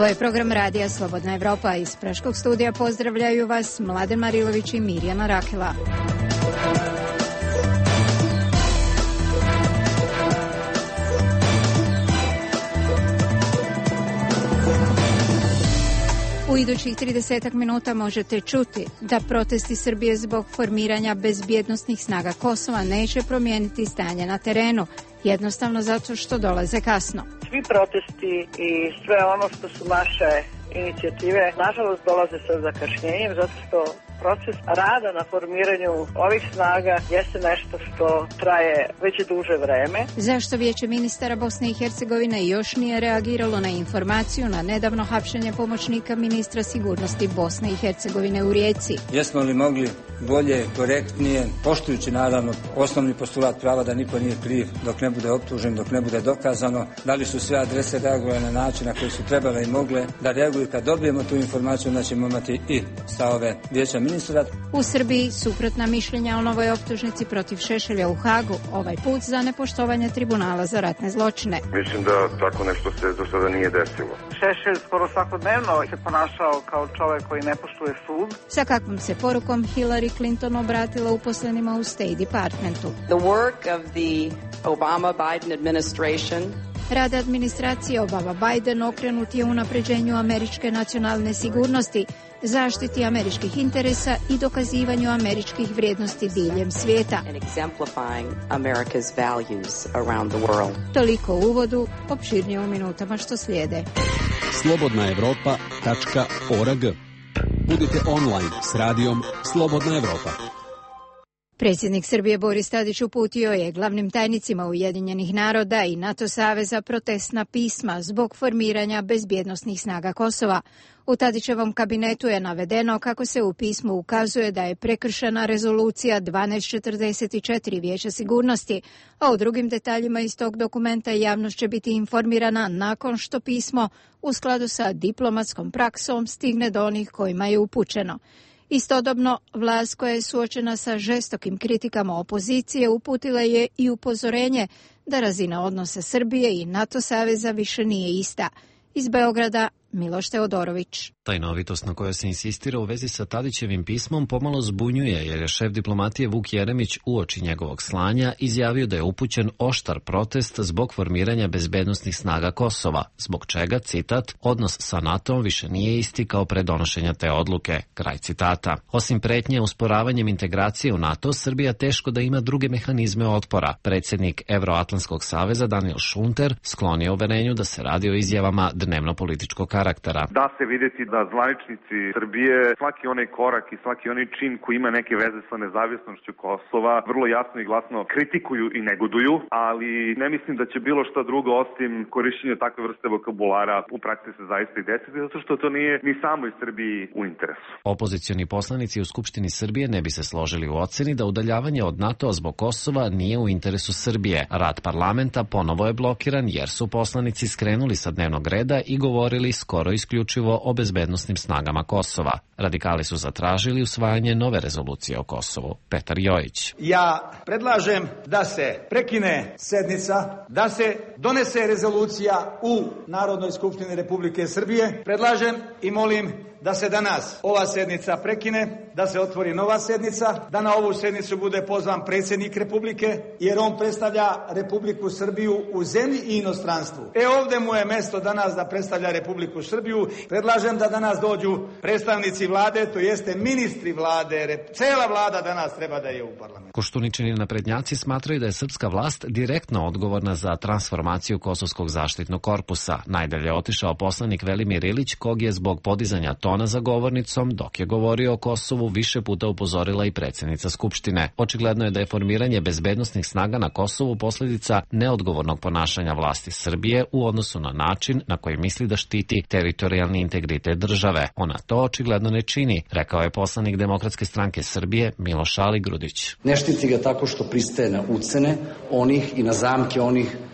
Ovo je program radija Slobodna Evropa. Iz Praškog studija pozdravljaju vas Mladen Marilović i Mirjana Rakela. U idućih 30 minuta možete čuti da protesti Srbije zbog formiranja bezbjednosnih snaga Kosova neće promijeniti stanje na terenu, jednostavno zato što dolaze kasno. Svi protesti i sve ono što su naše inicijative, nažalost, dolaze sa zakašnjenjem, zato što proces rada na formiranju ovih snaga jeste nešto što traje već duže vreme. Zašto Vijeće ministara Bosne i Hercegovine još nije reagiralo na informaciju na nedavno hapšenje pomoćnika ministra sigurnosti Bosne i Hercegovine u Rijeci? Jesmo li mogli bolje, korektnije, poštujući naravno osnovni postulat prava da niko nije kriv dok ne bude optužen, dok ne bude dokazano, da li su sve adrese reagovale na način na koji su trebale i mogle da reaguju. Kad dobijemo tu informaciju, onda ćemo imati i stavove Vijeća ministra. U Srbiji suprotna mišljenja o novoj optužnici protiv Šešelja u Hagu, ovaj put za nepoštovanje tribunala za ratne zločine. Mislim da tako nešto se do sada nije desilo. Šešelj skoro svakodnevno se ponašao kao čovjek koji ne poštuje sud. Sa kakvom se porukom Hillary Clinton obratila uposlenima u State Departmentu? The work of the Obama-Biden administration. Rad administracije Obama-Biden okrenut je unapređenju američke nacionalne sigurnosti, zaštiti američkih interesa i dokazivanju američkih vrijednosti diljem svijeta. Toliko u uvodu, opširnije u minutama što slijede. Slobodnaevropa.org. Budite online s radijom Slobodna Evropa. Predsjednik Srbije Boris Tadić uputio je glavnim tajnicima Ujedinjenih naroda i NATO saveza protestna pisma zbog formiranja bezbjednosnih snaga Kosova. U Tadićevom kabinetu je navedeno kako se u pismu ukazuje da je prekršena rezolucija 1244 Vijeća sigurnosti, a o drugim detaljima iz tog dokumenta javnost će biti informirana nakon što pismo u skladu sa diplomatskom praksom stigne do onih kojima je upućeno. Istodobno, vlast koja je suočena sa žestokim kritikama opozicije uputila je i upozorenje da razina odnosa Srbije i NATO saveza više nije ista. Iz Beograda, Miloš Teodorović. Tajnovitost na kojoj se insistira u vezi sa Tadićevim pismom pomalo zbunjuje, jer je šef diplomatije Vuk Jeremić uoči njegovog slanja izjavio da je upućen oštar protest zbog formiranja bezbednosnih snaga Kosova, zbog čega, citat, odnos sa NATO-om više nije isti kao pre donošenja te odluke, kraj citata. Osim pretnje usporavanjem integracije u NATO, Srbija teško da ima druge mehanizme otpora. Predsjednik Evroatlantskog saveza Daniel Schunter sklonio uverenju da se radi o izjavama dnevno-političkog karaktera. Da se vidjeti da zvaničnici Srbije svaki onaj korak i svaki onaj čin koji ima neke veze sa nezavisnošću Kosova vrlo jasno i glasno kritikuju i negoduju, ali ne mislim da će bilo šta drugo osim korišćenja takve vrste vokabulara u praksi se zaista i desiti, zato što to nije ni samoj Srbiji u interesu. Opozicioni poslanici u Skupštini Srbije ne bi se složili u oceni da udaljavanje od NATO zbog Kosova nije u interesu Srbije. Rad parlamenta ponovo je blokiran jer su poslanici skrenuli sa dnevnog reda i govorili skoro isključivo o bezbednosnim snagama Kosova. Radikali su zatražili usvajanje nove rezolucije o Kosovu. Petar Jojić. Ja predlažem da se prekine sednica, da se donese rezolucija u Narodnoj skupštini Republike Srbije. Predlažem i molim da se danas ova sednica prekine, da se otvori nova sednica, da na ovu sednicu bude pozvan predsjednik Republike, jer on predstavlja Republiku Srbiju u zemlji i inostranstvu. Ovdje mu je mjesto danas da predstavlja Republiku Srbiju. Predlažem da danas dođu predstavnici vlade, to jeste ministri vlade, cela vlada danas treba da je u parlamentu. Koštuničini naprednjaci smatraju da je srpska vlast direktno odgovorna za transformaciju Kosovskog zaštitnog korpusa. Najdalje je otišao poslanik Velimir Ilić, kog je zbog podizanja tona za govornicom, dok je govorio o Kosovu, više puta upozorila i predsjednica Skupštine. Očigledno je da je formiranje bezbednosnih snaga na Kosovu posljedica neodgovornog ponašanja vlasti Srbije u odnosu na način na koji misli da štiti teritorijalni integritet države. Ona to očigledno ne čini, rekao je poslanik Demokratske stranke Srbije Miloš Aligrudić. Ne štiti ga tako što pristaje na ucene onih i na zamke onih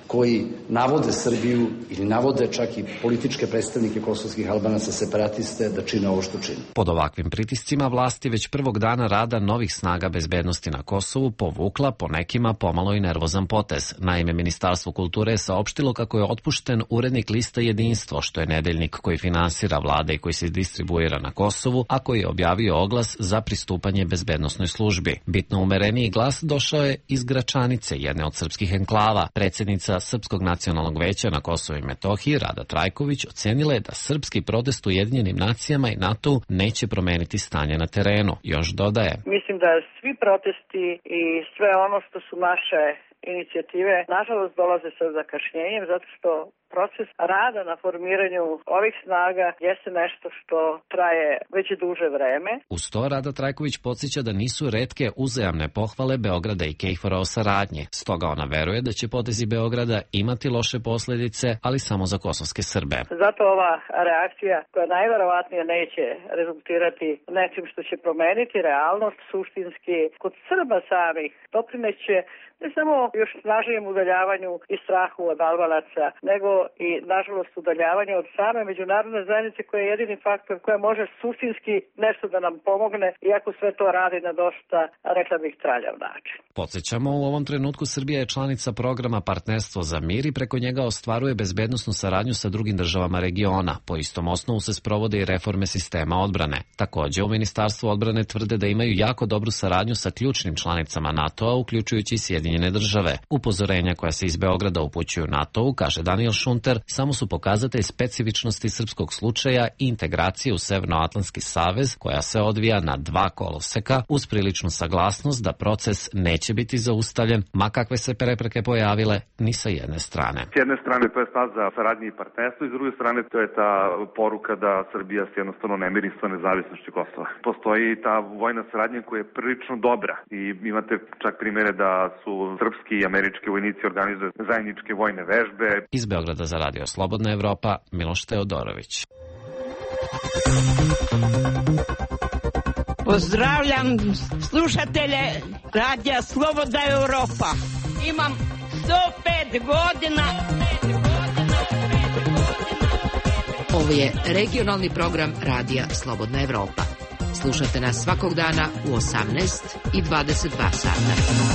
koji navode Srbiju ili navode čak i političke predstavnike kosovskih Albanaca separatiste da čine ovo što čine. Pod ovakvim pritiscima vlasti već prvog dana rada novih snaga bezbednosti na Kosovu povukla po nekima pomalo i nervozan potez. Naime, Ministarstvo kulture je saopštilo kako je otpušten urednik lista Jedinstvo, što je nedeljnik koji finansira vlada i koji se distribuira na Kosovu, a koji je objavio oglas za pristupanje bezbednosnoj službi. Bitno umereniji glas došao je iz Gračanice, jedne od srpskih enklava. Predsjednica Srpskog nacionalnog veća na Kosovu i Metohiji, Rada Trajković, ocenila je da srpski protest u Ujedinjenim nacijama i NATO neće promeniti stanje na terenu. Još dodaje: Mislim da svi protesti i sve ono što su naše inicijative, nažalost, dolaze sa zakašnjenjem, zato što proces rada na formiranju ovih snaga jeste nešto što traje već duže vreme. Uz to Rada Trajković podsjeća da nisu retke uzajamne pohvale Beograda i KFOR-a o saradnji. Stoga ona veruje da će potezi Beograda imati loše posljedice, ali samo za kosovske Srbe. Zato ova reakcija, koja najverovatnije neće rezultirati nečim što će promeniti realnost, suštinski kod Srba samih doprineće ne samo još snažnijem udaljavanju i strahu od Albanaca, nego i, nažalost, udaljavanju od same međunarodne zajednice koja je jedini faktor koja može suštinski nešto da nam pomogne, iako sve to radi na dosta, rekla bih, traljav način. Podsjećamo, u ovom trenutku Srbija je članica programa Partnerstvo za mir i preko njega ostvaruje bezbednosnu saradnju sa drugim državama regiona. Po istom osnovu se sprovode i reforme sistema odbrane. Također, u Ministarstvu odbrane tvrde da imaju jako dobru saradnju sa ključnim članicama NATO-a, uključujući i Sjedinjene države. Upozorenja koja se iz Beograda upućuju NATO-u, kaže Daniel Šunter, samo su pokazatelj specifičnosti srpskog slučaja i integracije u Severnoatlantski savez, koja se odvija na 2 koloseka uz priličnu saglasnost da proces neće biti zaustavljen, ma kakve se prepreke pojavile, ni sa jedne strane. S jedne strane to je stav za saradnji i partnerstvo, i s druge strane to je ta poruka da Srbija se jednostavno ne miri sa nezavisnošću Kosova. Postoji ta vojna saradnja koja je prilično dobra i imate čak primjere da su srpski i američki vojnici organizuju zajedničke vojne vežbe. Iz Beograda za Radio Slobodna Evropa, Miloš Teodorović. Pozdravljam slušatelje Radija Slobodna Evropa. Imam 105 godina. Ovo je regionalni program Radija Slobodna Evropa. Slušate nas svakog dana u 18 i 22 sata.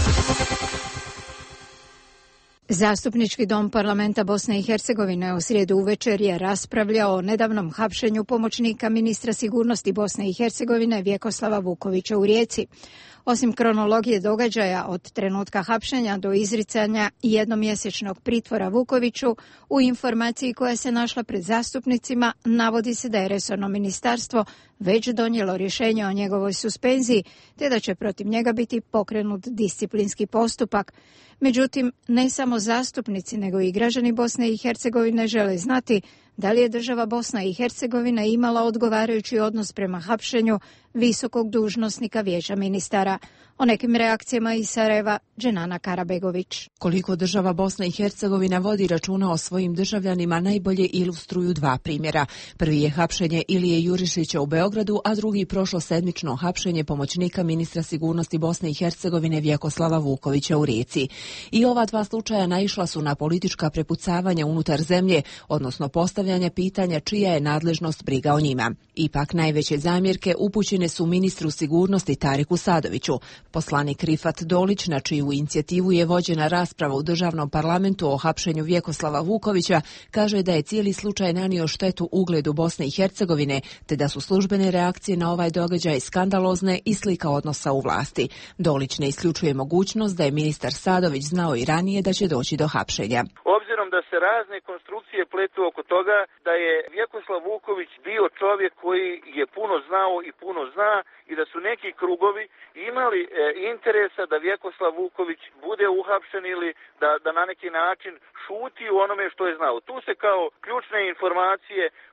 Zastupnički dom parlamenta Bosne i Hercegovine u srijedu uvečer je raspravljao o nedavnom hapšenju pomoćnika ministra sigurnosti Bosne i Hercegovine Vjekoslava Vukovića u Rijeci. Osim kronologije događaja od trenutka hapšenja do izricanja jednomjesečnog pritvora Vukoviću, u informaciji koja se našla pred zastupnicima navodi se da je resorno ministarstvo već donijelo rješenje o njegovoj suspenziji, te da će protiv njega biti pokrenut disciplinski postupak. Međutim, ne samo zastupnici, nego i građani Bosne i Hercegovine žele znati da li je država Bosna i Hercegovina imala odgovarajući odnos prema hapšenju visokog dužnosnika Vijeća ministara. O nekim reakcijama iz Sarajeva, Dženana Karabegović. Koliko država Bosna i Hercegovina vodi računa o svojim državljanima najbolje ilustruju 2 primjera. Prvi je hapšenje Ilije Jurišića u Beogradu, a drugi prošlosedmično hapšenje pomoćnika ministra sigurnosti Bosne i Hercegovine Vjekoslava Vukovića u Rijeci. I ova 2 slučaja naišla su na politička prepucavanja unutar zemlje, odnosno postavljanja pitanja čija je nadležnost briga o njima. Ipak najveće zamjerke upućene su ministru sigurnosti Tariku Sadoviću. Poslanik Rifat Dolić, na čiju inicijativu je vođena rasprava u državnom parlamentu o hapšenju Vjekoslava Vukovića, kaže da je cijeli slučaj nanio štetu ugledu Bosne i Hercegovine, te da su službene reakcije na ovaj događaj skandalozne i slika odnosa u vlasti. Dolić ne isključuje mogućnost da je ministar Sadović znao i ranije da će doći do hapšenja. Obzirom da se razne konstrukcije pletu oko toga da je Vjekoslav Vuković bio čovjek koji je puno znao i puno zna i da su neki krugovi imali interesa da Vjekoslav Vuković bude uhapšen ili da na neki način šuti u onome što je znao. Tu se kao ključne informacije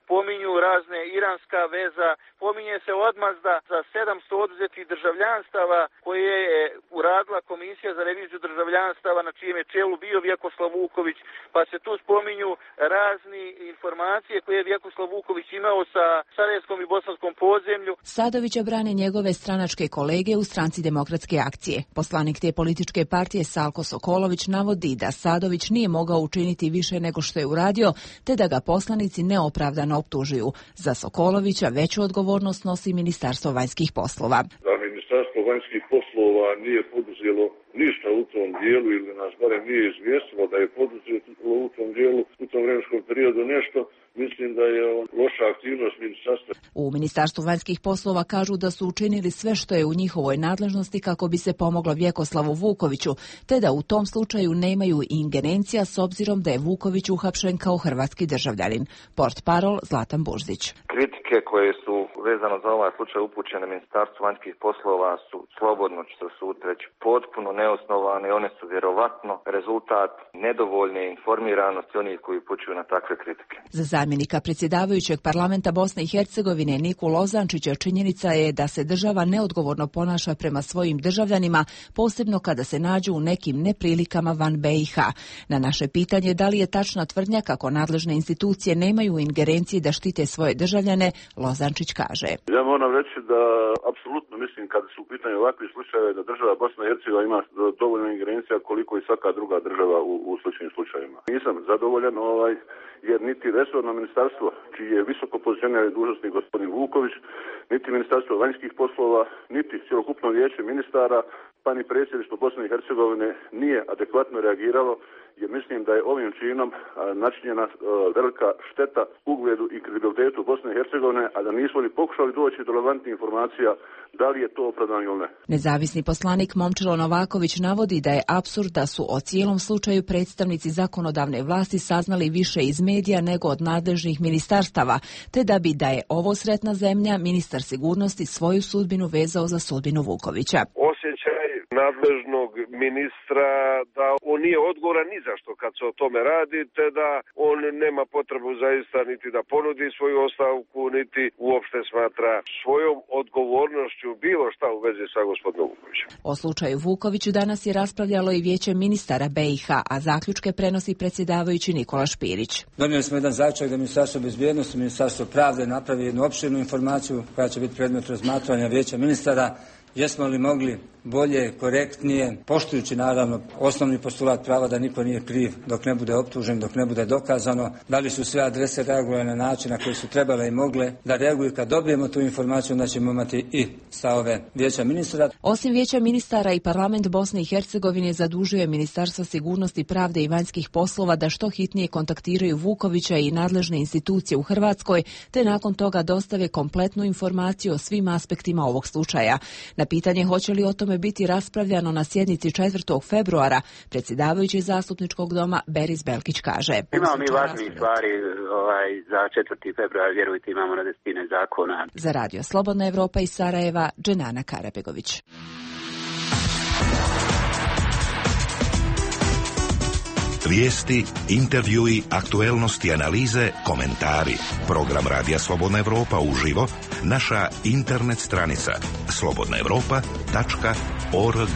pominju razne iranska veza, pominje se odmazda za 700 odvzetih državljanstava koje je uradila Komisija za reviziju državljanstava na čijem je čelu bio Vjekoslav Vuković, pa se tu spominju razni informacije koje je Vjekoslav Vuković imao sa sarajevskom i bosanskom podzemlju. Sadovića brane njegove stranačke kolege u Stranci demokratske akcije. Poslanik te političke partije Salko Sokolović navodi da Sadović nije mogao učiniti više nego što je uradio, te da ga poslanici neopravdano optužuju. Za Sokolovića veću odgovornost nosi Ministarstvo vanjskih poslova. Da Ministarstvo vanjskih poslova nije poduzelo ništa u tom dijelu ili nas barem nije izvijestilo da je poduzelo u tom dijelu, u tom vremenskom periodu nešto, mislim da je loša aktivnost ministarstva. U Ministarstvu vanjskih poslova kažu da su učinili sve što je u njihovoj nadležnosti kako bi se pomoglo Vjekoslavu Vukoviću, te da u tom slučaju nemaju ingerencija s obzirom da je Vuković uhapšen kao hrvatski državljanin. Portparol Zlatan Buždić. Kritike koje su vezano za ovaj slučaj upućene Ministarstvu vanjskih poslova su, slobodno ću se usuditi reći, potpuno neosnovane. One su vjerovatno rezultat nedovoljne informiranosti onih koji upućuju na takve kritike. Za zamjenika predsjedavajućeg parlamenta Bosne i Hercegovine Niku Lozančića činjenica je da se država neodgovorno ponaša prema svojim državljanima, posebno kada se nađu u nekim neprilikama van BiH. Na naše pitanje da li je tačna tvrdnja kako nadležne institucije nemaju ingerencije da štite svoje državljane, Lozančić kaže. Ja moram reći da apsolutno mislim kada su u pitanju ovakvi slučajevi da država Bosna i Hercegovina ima dovoljno ingerencija koliko i svaka druga država u sličnim slučajevima. Nisam zadovoljan jer niti resorno ministarstvo, čiji je visoko pozicionirani dužnosnik gospodin Vuković, niti Ministarstvo vanjskih poslova, niti cjelokupno vijeće ministara, pa ni predsjedništvo Bosne i Hercegovine nije adekvatno reagiralo, jer mislim da je ovim činom načinjena velika šteta ugledu i kredibilitetu Bosne i Hercegovine, a da nismo ni pokušali doći do relevantnih informacija da li je to opravdano ili ne. Nezavisni poslanik Momčilo Novaković navodi da je apsurd da su o cijelom slučaju predstavnici zakonodavne vlasti saznali više iz medija nego od nadležnih ministarstava, te da je ovo sretna zemlja, ministar sigurnosti svoju sudbinu vezao za sudbinu Vukovića. Osjećaj nadležnog ministra da on nije odgovoran ni za što kad se o tome radi, te da on nema potrebu zaista niti da ponudi svoju ostavku, niti uopšte smatra svojom odgovornošću bilo šta u vezi sa gospodinom Vukovićem. O slučaju Vukoviću danas je raspravljalo i vijeće ministara BiH, a zaključke prenosi predsjedavajući Nikola Špirić. Donijeli smo jedan zaključak da Ministarstvo bezbjednosti, Ministarstvo pravde napravi jednu opširnu informaciju koja će biti predmet razmatranja vijeća ministara. Jesmo li mogli bolje, korektnije, poštujući naravno osnovni postulat prava da niko nije kriv dok ne bude optužen, dok ne bude dokazano, da li su sve adrese reagovale na način na koji su trebale i mogle da reaguju. Kad dobijemo tu informaciju, onda ćemo imati i stavove vijeća ministara. Osim vijeća ministara i parlament Bosne i Hercegovine zadužuje Ministarstvo sigurnosti, pravde i vanjskih poslova da što hitnije kontaktiraju Vukovića i nadležne institucije u Hrvatskoj, te nakon toga dostave kompletnu informaciju o svim aspektima ovog slučaja. Na pitanje hoće li o tome biti raspravljano na sjednici 4. februara, predsjedavajući Zastupničkog doma Beris Belkić kaže. Imamo mi važnih stvari za 4. februar, vjerujte, imamo na desetine zakona. Za Radio Slobodna Evropa iz Sarajeva, Dženana Karabegović. Vijesti, intervjui, aktuelnosti, analize, komentari. Program Radija Slobodna Evropa uživo, naša internet stranica slobodnaevropa.org.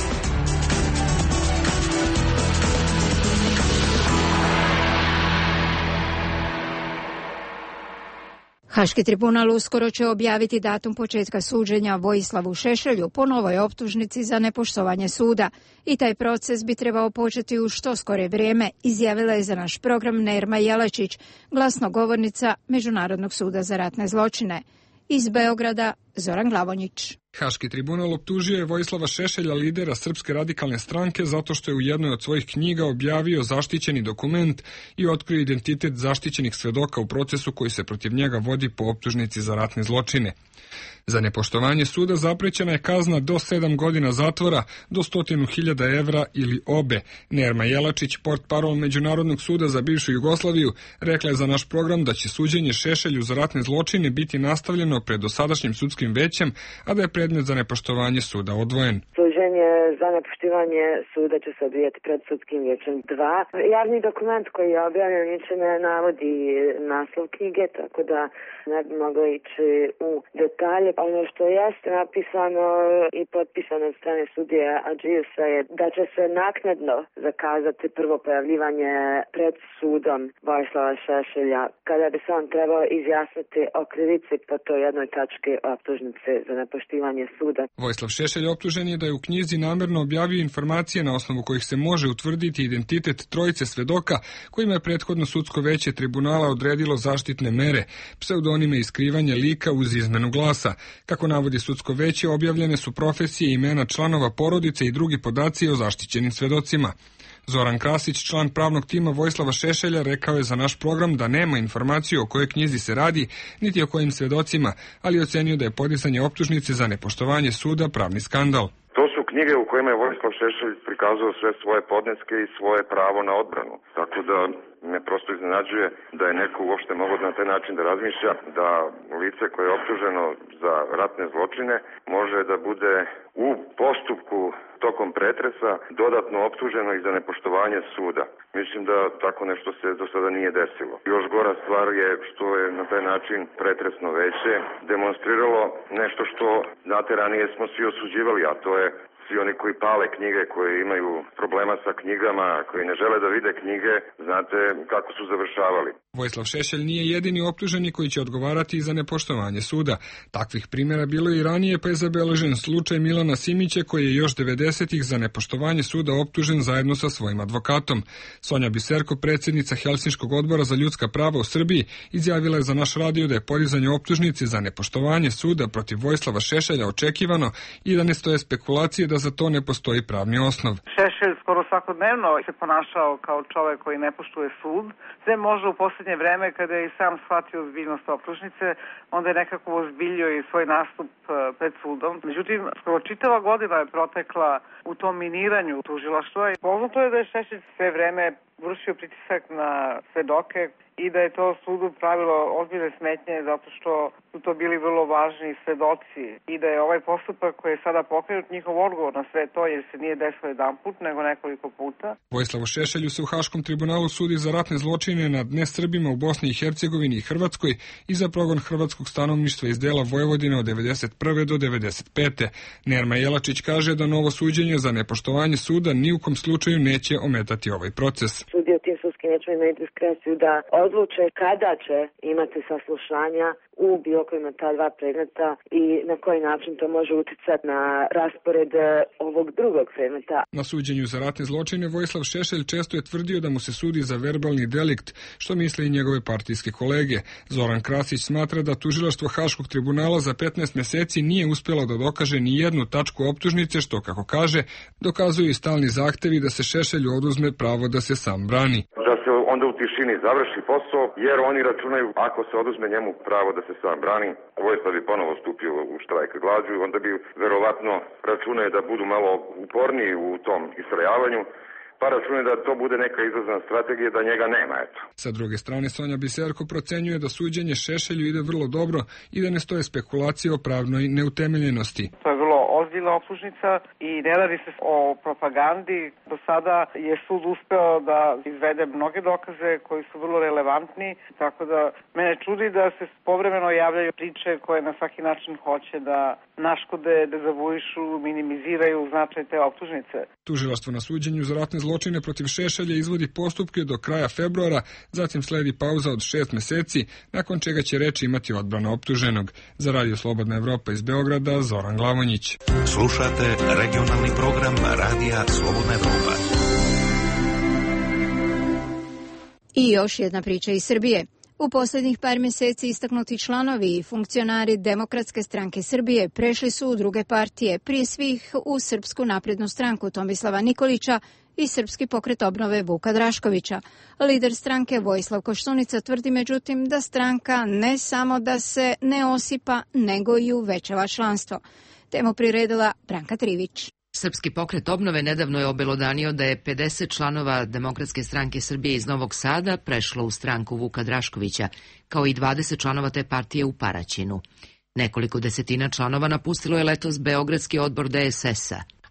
Haški tribunal uskoro će objaviti datum početka suđenja Vojislavu Šešelju po novoj optužnici za nepoštovanje suda i taj proces bi trebao početi u što skore vrijeme, izjavila je za naš program Nerma Jelačić, glasnogovornica Međunarodnog suda za ratne zločine. Iz Beograda Zoran Glavonjić. Haški tribunal optužio je Vojislava Šešelja, lidera Srpske radikalne stranke, zato što je u jednoj od svojih knjiga objavio zaštićeni dokument i otkrio identitet zaštićenih svedoka u procesu koji se protiv njega vodi po optužnici za ratne zločine. Za nepoštovanje suda zaprećena je kazna do 7 godina zatvora do 100.000 evra ili obe. Nerma Jelačić, portparol Međunarodnog suda za bivšu Jugoslaviju, rekla je za naš program da će suđenje Šešelju za ratne zločine biti nastavljeno pred dosadašnjim sudskim većem, a da je predmet za nepoštovanje suda odvojen. Suđenje za nepoštivanje suda će se odvijati pred sudskim vijećem 2. Javni dokument koji je objavljen niče ne navodi naslov knjige, tako da ne bi moglo ići u detalje. Ono što jeste napisano i potpisano od strane sudije Adžiusa je da će se naknadno zakazati prvo pojavljivanje pred sudom Vojislava Šešelja, kada bi se on trebao izjasniti o krivici po toj jednoj tački optužnice za nepoštivanje suda. Vojislav Šešelj optužen je da je u knjizi namerno objavio informacije na osnovu kojih se može utvrditi identitet trojice svedoka kojima je prethodno sudsko veće tribunala odredilo zaštitne mere, pseudonime i skrivanje lika uz izmenu glasa. Kako navodi sudsko veće, objavljene su profesije i imena članova porodice i drugi podaci o zaštićenim svedocima. Zoran Krasić, član pravnog tima Vojislava Šešelja, rekao je za naš program da nema informaciju o kojoj knjizi se radi, niti o kojim svedocima, ali ocenio da je podizanje optužnice za nepoštovanje suda pravni skandal. To su knjige u kojima je Vojislav Šešelj prikazao sve svoje podneske i svoje pravo na odbranu. Tako da me prosto iznenađuje da je neko uopšte mogao na taj način da razmišlja da lice koje je optuženo za ratne zločine može da bude u postupku tokom pretresa dodatno optuženo i za nepoštovanje suda. Mislim da tako nešto se do sada nije desilo. Još gora stvar je što je na taj način pretresno veće demonstriralo nešto što, znate, ranije smo svi osuđivali, a to je svi oni koji pale knjige, koji imaju problema sa knjigama, koji ne žele da vide knjige, znate kako su završavali. Vojislav Šešelj nije jedini optuženi koji će odgovarati za nepoštovanje suda. Takvih primjera bilo i ranije, pa je zabeležen slučaj Milana Simića koji je još 90-ih za nepoštovanje suda optužen zajedno sa svojim advokatom. Sonja Biserko, predsjednica Helsinškog odbora za ljudska prava u Srbiji, izjavila je za naš radio da je podizanje optužnice za nepoštovanje suda protiv Vojislava Šešelja očekivano i da ne stoje spekulacije da za to ne postoji pravni osnov. Šešelj skoro svakodnevno se ponašao kao čovek koji ne poštuje sud. Sve možda u posljednje vreme kada je i sam shvatio ozbiljnost optužnice, onda je nekako ozbiljio i svoj nastup pred sudom. Međutim, skoro čitava godina je protekla u tom miniranju tužilaštva i poznato je da je Šešelj sve vreme vršio pritisak na svedoke i da je to sudu pravilo ozbiljne smetnje zato što su to bili vrlo važni svedoci i da je ovaj postupak koji je sada pokrenut njihov odgovor na sve to jer se nije desilo jedanput nego nekoliko puta. Vojislavu Šešelju se u Haškom tribunalu sudi za ratne zločine nad nesrbima u Bosni i Hercegovini i Hrvatskoj i za progon hrvatskog stanovništva iz dela Vojvodine od 1991. do 1995. Nerma Jelačić kaže da novo suđenje za nepoštovanje suda ni u kom slučaju neće ometati ovaj proces. Sudi u tim sudskim vijećima imaju diskreciju da odluče kada će imati saslušanja u bilo kojima ta dva predmeta i na koji način to može uticati na raspored ovog drugog predmeta. Na suđenju za ratne zločine Vojislav Šešelj često je tvrdio da mu se sudi za verbalni delikt, što misle i njegove partijske kolege. Zoran Krasić smatra da tužilaštvo Haškog tribunala za 15 meseci nije uspjelo da dokaže ni jednu tačku optužnice, što, kako kaže, dokazuju i stalni zahtevi da se Šešelju oduzme pravo da se sam brani. Da se onda u tišini završi posao, jer oni računaju ako se oduzme njemu pravo da se sam brani, Vojislav bi ponovo stupio u štrajk glađu, onda bi verovatno računaju da budu malo uporniji u tom istrajavanju, pa računaju da to bude neka izlazna strategija da njega nema, eto. Sa druge strane, Sonja Biserko procenjuje da suđenje Šešelju ide vrlo dobro i da ne stoje spekulacije o pravnoj neutemeljenosti. To je vrlo ozbiljna optužnica i ne radi se o propagandi. Do sada je sud uspeo da izvede mnoge dokaze koji su vrlo relevantni, tako da mene čudi da se povremeno javljaju priče koje na svaki način hoće da naškode, dezavuišu, minimiziraju značaj te optužnice. Tužilaštvo na suđenju za ratne zločine protiv Šešelja izvodi postupke do kraja februara, zatim sledi pauza od 6 meseci, nakon čega će reč imati odbrana optuženog. Za Radio Slobodna Evropa iz Beograda, Zoran Glavonjić. Slušate regionalni program Radija Slobodna Evropa. I još jedna priča iz Srbije. U posljednjih par mjeseci istaknuti članovi i funkcionari Demokratske stranke Srbije prešli su u druge partije, prije svih u Srpsku naprednu stranku Tomislava Nikolića i Srpski pokret obnove Vuka Draškovića. Lider stranke Vojislav Koštunica tvrdi međutim da stranka ne samo da se ne osipa, nego i uvećava članstvo. Temu priredila Branka Trivić. Srpski pokret obnove nedavno je obelodanio da je 50 članova Demokratske stranke Srbije iz Novog Sada prešlo u stranku Vuka Draškovića, kao i 20 članova te partije u Paraćinu. Nekoliko desetina članova napustilo je letos Beogradski odbor DSS-a,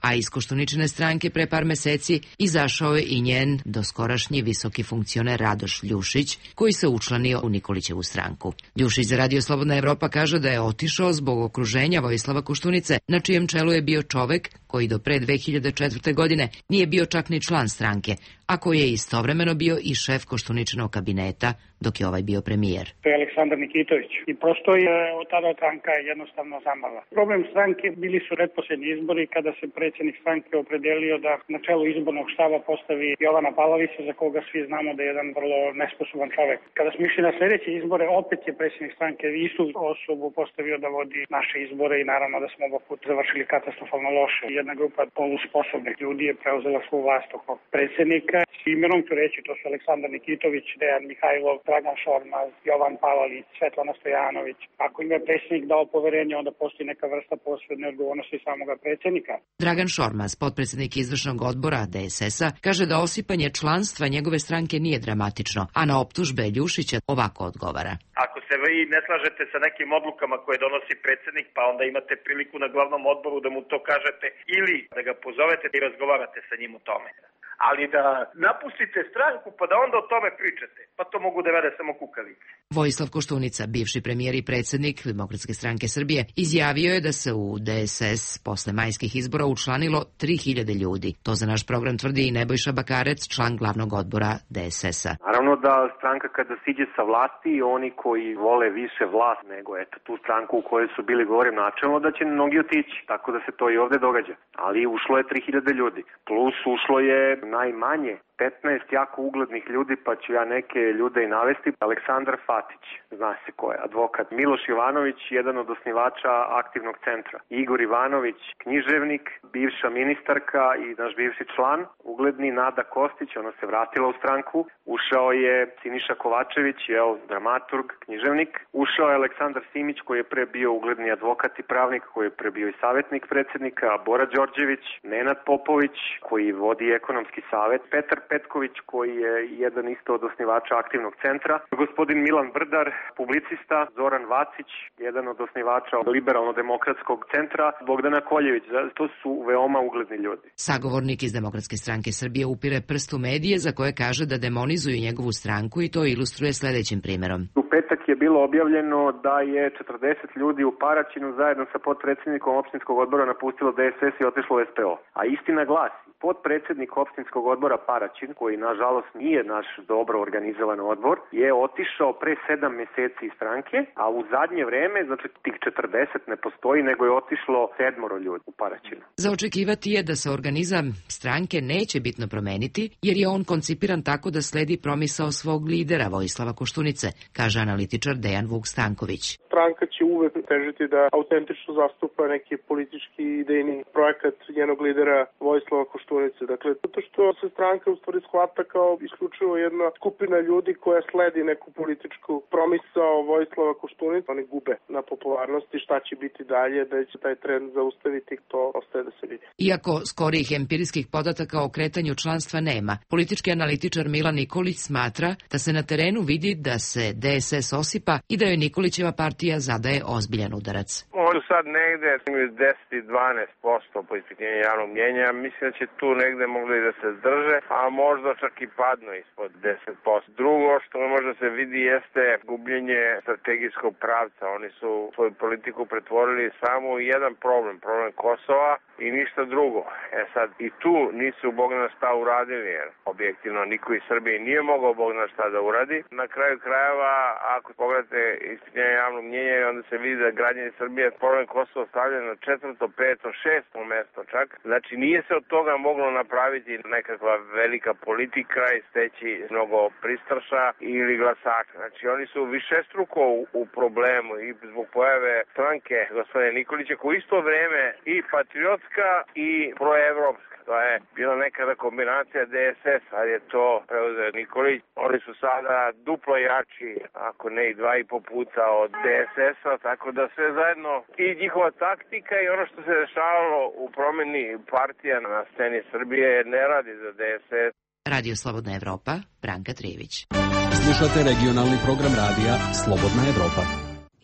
a iz Koštuničine stranke pre par meseci izašao je i njen doskorašnji visoki funkcioner Radoš Ljušić, koji se učlanio u Nikolićevu stranku. Ljušić za Radio Slobodna Evropa kaže da je otišao zbog okruženja Vojislava Koštunice, na čijem čelu je bio čovek koji do pre 2004. godine nije bio čak ni član stranke, a koji je istovremeno bio i šef Koštuničinog kabineta dok je ovaj bio premijer. To je Aleksandar Nikitović i prosto je od tada stranka jednostavno zamrla. Problem stranke bili su pretposlednji izbori kada se predsjednik stranke opredelio da na čelu izbornog štaba postavi Jovana Pavlovića, za koga svi znamo da je jedan vrlo nesposoban čovek. Kada smo išli na sledeće izbore, opet je predsjednik stranke istu osobu postavio da vodi naše izbore i naravno da smo oba put završili katastrofalno loše. Jedna grupa polusposobnih ljudi je preuzela svu vlast oko predsjednika. Imenom ću reći, to su Aleksandar Nikitović, Dejan Mihajlov, Dragan Šormaz, Jovan Palalić, Svetlana Stojanović. Ako im je predsjednik dao poverenje, onda postoji neka vrsta posredne odgovornosti samoga predsjednika. Dragan Šormaz, potpredsjednik izvršnog odbora DSS-a, kaže da osipanje članstva njegove stranke nije dramatično, a na optužbe Ljušića ovako odgovara. Ako se vi ne slažete sa nekim odlukama koje donosi predsjednik, pa onda imate priliku na glavnom odboru da mu to kažete ili da ga pozovete i razgovarate sa njim o tome. Ali da napustite stranku pa da onda o tome pričate, pa to mogu da rade samo kukavice. Vojislav Koštunica, bivši premijer i predsjednik Demokratske stranke Srbije, izjavio je da se u DSS posle majskih izbora učlanilo 3000 ljudi. To za naš program tvrdi i Nebojša Bakarec, član glavnog odbora DSS-a. Naravno da stranka kada siđe sa vlasti, oni koji vole više vlast nego tu stranku u kojoj su bili, govorim načelno, da će mnogi otići, tako da se to i ovde događa. Ali ušlo je 3000 ljudi, plus ušlo je najmanje 15 jako uglednih ljudi, pa ću ja neke ljude i navesti. Aleksandar Fatić, zna se ko je, advokat. Miloš Jovanović, jedan od osnivača Aktivnog centra. Igor Ivanović, književnik, bivša ministarka i naš bivši član. Ugledni Nada Kostić, ona se vratila u stranku. Ušao je Siniša Kovačević, dramaturg, književnik. Ušao je Aleksandar Simić, koji je pre bio ugledni advokat i pravnik, koji je pre bio i savjetnik predsjednika. Bora Đorđević, Nenad Popović, koji vodi ekonomski savet. Petar Petković, koji je jedan isto od osnivača Aktivnog centra, gospodin Milan Brdar, publicista, Zoran Vacić, jedan od osnivača Liberalno-demokratskog centra, Bogdana Koljević. To su veoma ugledni ljudi. Sagovornik iz Demokratske stranke Srbije upire prst u medije za koje kaže da demonizuju njegovu stranku i to ilustruje sledećim primerom. U petak je bilo objavljeno da je 40 ljudi u Paraćinu zajedno sa potpredsjednikom opštinskog odbora napustilo DSS i otišlo u SPO. A istina glasi, potpredsjednik opštinskog odbora Paraćin, koji nažalost nije naš dobro organizovan odbor, je otišao pre 7 meseci iz stranke, a u zadnje vreme, znači tih 40 ne postoji, nego je otišlo 7 ljudi u Paraćinu. Za očekivati je da se organizam stranke neće bitno promeniti, jer je on koncipiran tako da sledi promisao svog lidera Vojislava Koštunice, kaže analitičar Dejan Vuk Stanković. Stranka će uvek težiti da autentično zastupa neki politički idejni projekat njenog lidera Vojislava Koštunice. Dakle, zato što se stranka u stvari shvata kao isključivo jedna skupina ljudi koja sledi neku političku promisao Vojislava Koštunice. Oni gube na popularnosti, šta će biti dalje, da će taj trend zaustaviti, to ostaje da se vidi. Iako skorijih empirijskih podataka o kretanju članstva nema, politički analitičar Milan Nikolić smatra da se na terenu vidi da se DSS osipa i da joj Nikolićeva partija zadaje ozbiljan udarac. Oni sad negde 10 i 12% po ispitivanju javnog mnjenja. Mislim da će tu negde mogli da se zdrže, a možda čak i padnu ispod 10%. Drugo što može da se vidi jeste gubljenje strategijskog pravca. Oni su svoju politiku pretvorili samo u jedan problem Kosova i ništa drugo. Sad i tu nisu Bog na šta uradili, jer objektivno niko iz Srbije nije mogao Bog na šta da uradi. Na kraju krajeva, ako pogledate ispitanje javnog mnjenja, onda se vidi da građani Srbije problem Kosova stavljaju na 4., 5., 6. mesto čak. Znači nije se od toga moglo napraviti nekakva velika politika i steći mnogo pristraša ili glasača. Znači oni su višestruko u problemu i zbog pojave stranke gospodina Nikolića, koja isto vreme i patriotska i proevropska. To je bila nekada kombinacija DSS, ali je to preuzeo Nikolić. Oni su sada duplo jači, ako ne i 2,5 puta od DSS-a, tako da sve zajedno i njihova taktika i ono što se dešavalo u promeni partija na sceni Srbije ne radi za DSS. Radio Slobodna Evropa, Branka Trijević. Slušate regionalni program radija Slobodna Evropa.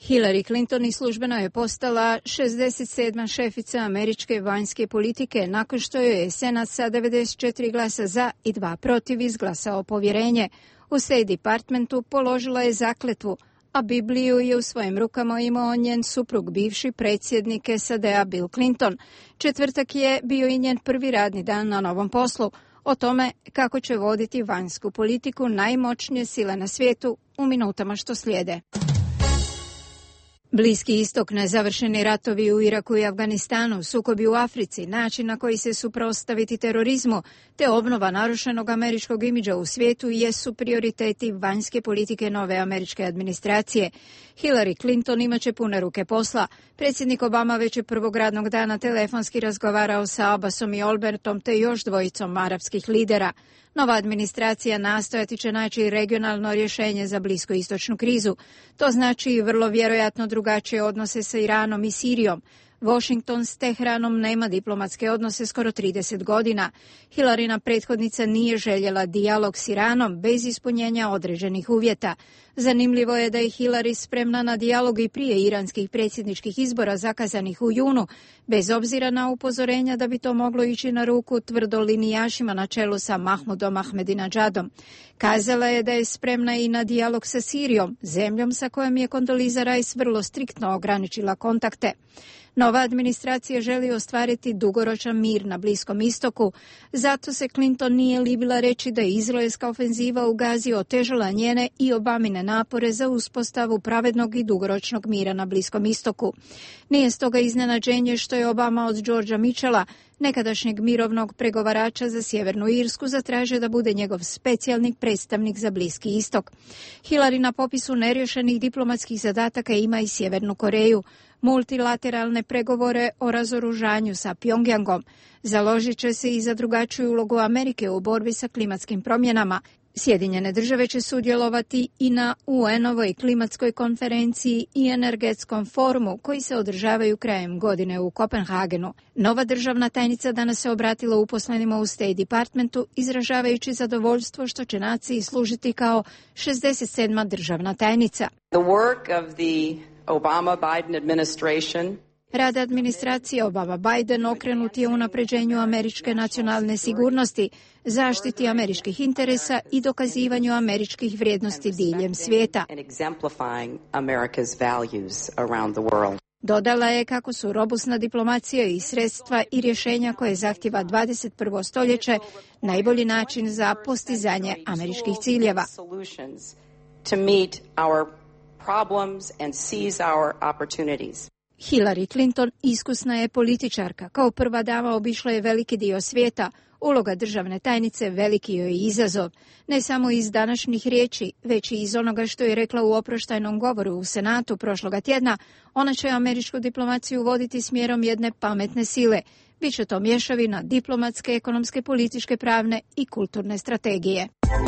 Hillary Clinton i službeno je postala 67. šefica američke vanjske politike nakon što je Senat sa 94 glasa za i 2 protiv izglasao povjerenje. U State Departmentu položila je zakletvu, a Bibliju je u svojim rukama imao njen suprug, bivši predsjednik SAD-a Bill Clinton. Četvrtak je bio i njen prvi radni dan na novom poslu. O tome kako će voditi vanjsku politiku najmoćnije sile na svijetu u minutama što slijede. Bliski istok, nezavršeni ratovi u Iraku i Afganistanu, sukobi u Africi, način na koji se suprotstaviti terorizmu, te obnova narušenog američkog imidža u svijetu jesu prioriteti vanjske politike nove američke administracije. Hillary Clinton imaće pune ruke posla. Predsjednik Obama već je prvog radnog dana telefonski razgovarao sa Abbasom i Albertom te još dvojicom arapskih lidera. Nova administracija nastojati će naći regionalno rješenje za bliskoistočnu krizu. To znači vrlo vjerojatno drugačije odnose sa Iranom i Sirijom. Washington s Teheranom nema diplomatske odnose skoro 30 godina. Hillaryna prethodnica nije željela dijalog s Iranom bez ispunjenja određenih uvjeta. Zanimljivo je da je Hillary spremna na dijalog i prije iranskih predsjedničkih izbora zakazanih u junu, bez obzira na upozorenja da bi to moglo ići na ruku tvrdolinijašima na čelu sa Mahmudom Ahmadinejadom. Kazala je da je spremna i na dijalog sa Sirijom, zemljom sa kojom je Condoleezza Rice vrlo striktno ograničila kontakte. Nova administracija želi ostvariti dugoročan mir na Bliskom istoku, zato se Clinton nije libila reći da je izraelska ofenziva u Gazi otežala njene i Obamine napore za uspostavu pravednog i dugoročnog mira na Bliskom istoku. Nije stoga iznenađenje što je Obama od Georgea Mitchella, nekadašnjeg mirovnog pregovarača za Sjevernu Irsku, zatražio da bude njegov specijalni predstavnik za Bliski istok. Hillary na popisu neriješenih diplomatskih zadataka ima i Sjevernu Koreju, multilateralne pregovore o razoružanju sa Pjongjangom. Založit će se i za drugačiju ulogu Amerike u borbi sa klimatskim promjenama. Sjedinjene države će sudjelovati i na UN-ovoj klimatskoj konferenciji i energetskom forumu koji se održavaju krajem godine u Kopenhagenu. Nova državna tajnica danas se obratila uposlenima u State Departmentu, izražavajući zadovoljstvo što će naciji služiti kao 67. državna tajnica. The work of the Obama-Biden administration. Rad administracije Obama-Biden okrenut je unapređenju američke nacionalne sigurnosti, zaštiti američkih interesa i dokazivanju američkih vrijednosti diljem svijeta. Dodala je kako su robustna diplomacija i sredstva i rješenja koje zahtjeva 21. stoljeće najbolji način za postizanje američkih ciljeva. Hillary Clinton iskusna je političarka. Kao prva dama obišla je veliki dio svijeta. Uloga državne tajnice veliki joj je izazov. Ne samo iz današnjih riječi, već i iz onoga što je rekla u oproštajnom govoru u Senatu prošloga tjedna. Ona će američku diplomaciju voditi smjerom jedne pametne sile. Biće to mješavina diplomatske, ekonomske, političke, pravne i kulturne strategije.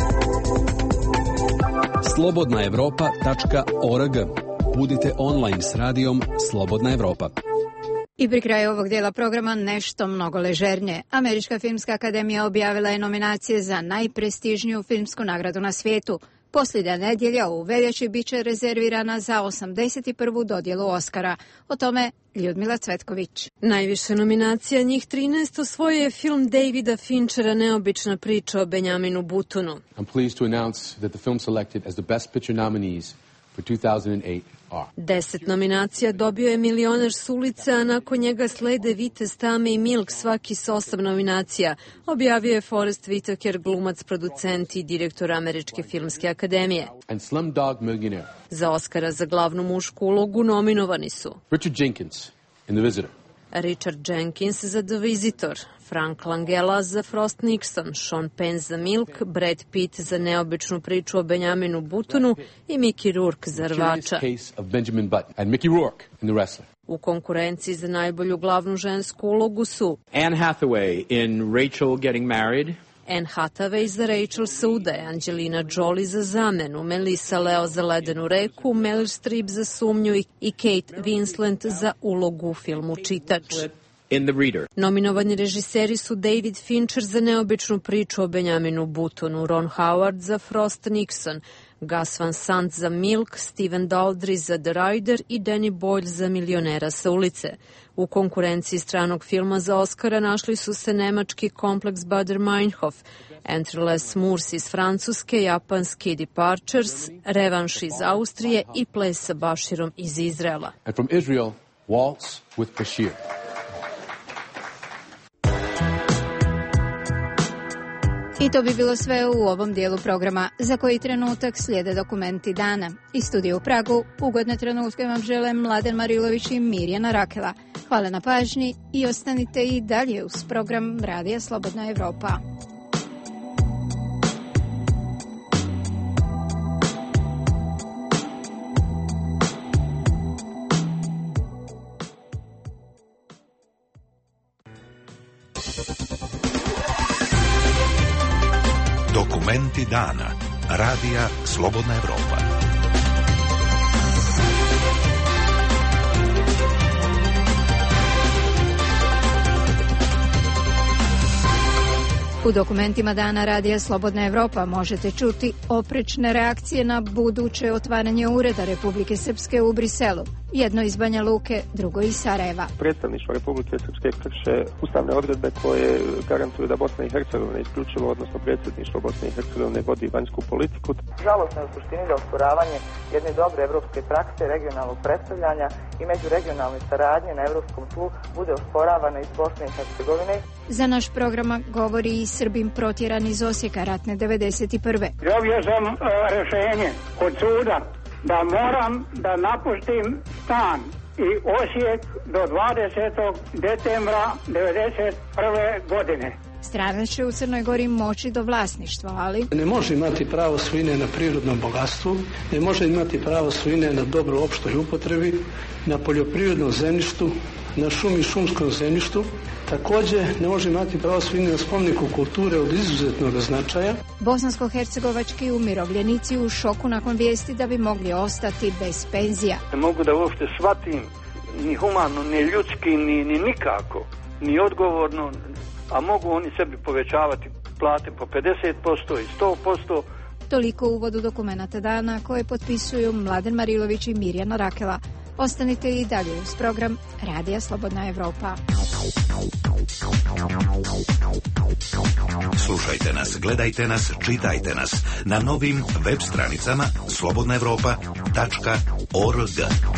slobodnaevropa.org. Budite online s radijom Slobodna Evropa. I pri kraju ovog dijela programa nešto mnogo ležernije. Američka filmska akademija objavila je nominacije za najprestižniju filmsku nagradu na svijetu. Posljednja nedjelja u veljači bit će rezervirana za 81. dodjelu Oscara. O tome Ljudmila Cvetković. Najviše nominacija, njih 13, osvojio je film Davida Finchera Neobična priča o Benjaminu Butonu. I'm pleased to announce that the film selected as the Best Picture nominees for 2008 are 10 nominacija dobio je Milioner s ulice, a nakon njega slede Vitez, Tame i Milk, svaki s 8 nominacija. Objavio je Forest Whitaker, glumac, producent i direktor Američke filmske akademije. and Slumdog Millionaire. Za Oscara za glavnu mušku ulogu nominovani su Richard Jenkins in The Visitor. Richard Jenkins za The Visitor, Frank Langella za Frost Nixon, Sean Penn za Milk, Brad Pitt za Neobičnu priču o Benjaminu Butonu i Mickey Rourke za Rvača. Case of Benjamin Button and Mickey Rourke in The Wrestler. U konkurenciji za najbolju glavnu žensku ulogu su Anne Hathaway in Rachel Getting Married, Anne Hathaway za Rachel se udaje, Angelina Jolie za Zamenu, Melissa Leo za Ledenu reku, Meryl Streep za Sumnju i Kate Winslet za ulogu u filmu Čitač. in The Reader. Nominovani režiseri su David Fincher za Neobičnu priču o Benjaminu Butonu, Ron Howard za Frost Nixon, Gus Van Sant za Milk, Steven Daldry za The Rider i Danny Boyle za Milionera sa ulice. U konkurenciji stranog filma za Oscara našli su se nemački Kompleks Bader Meinhof, Entre-les Murs iz Francuske, japanski Departures, Revanš iz Austrije i Ples sa Baširom iz Izraela. And from Israel, Waltz with Bashir. I to bi bilo sve u ovom dijelu programa. Za koji trenutak slijede dokumenti dana. Iz studija u Pragu ugodne trenutke vam žele Mladen Marilović i Mirjana Rakela. Hvala na pažnji i ostanite i dalje uz program Radija Slobodna Evropa. Dokumenti dana. Radija Slobodna Evropa. U dokumentima dana Radija Slobodna Evropa možete čuti oprečne reakcije na buduće otvaranje ureda Republike Srpske u Briselu. Jedno iz Banja Luke, drugo iz Sarajeva. Predstavništvo Republike Srpske krše ustavne odredbe koje garantuju da Bosna i Hercegovina isključivo, odnosno predsjedništvo Bosne i Hercegovine vodi vanjsku politiku. Žalostno je u suštini da osporavanje jedne dobre evropske prakse, regionalnog predstavljanja i međuregionalne saradnje na evropskom tlu bude osporavana iz Bosne i Hercegovine. Za naš program govori i Srbin protjeran iz Osijeka ratne 91. Dobio sam rješenje od suda da moram da napustim stan i Osijek do 20. decembra 1991. godine. Stranac će u Crnoj Gori moći do vlasništva, ali ne može imati pravo svojine na prirodnom bogatstvu, ne može imati pravo svojine na dobro opštoj upotrebi, na poljoprivrednom zemljištu, na šumi i šumskom zemljištu. Također ne može imati pravo svojine na spomeniku kulture od izuzetnog značaja. Bosansko-hercegovački umirovljenici u šoku nakon vijesti da bi mogli ostati bez penzija. Ne mogu da uopšte shvatim ni humano, ni ljudski, ni nikako, ni odgovorno, a mogu oni sebi povećavati plate po 50% i 100%. Toliko u uvodu dokumenata dana koje potpisuju Mladen Marilović i Mirjana Rakela. Ostanite i dalje uz program Radija Slobodna Evropa. Slušajte nas, gledajte nas, čitajte nas na novim web stranicama slobodnaevropa.org.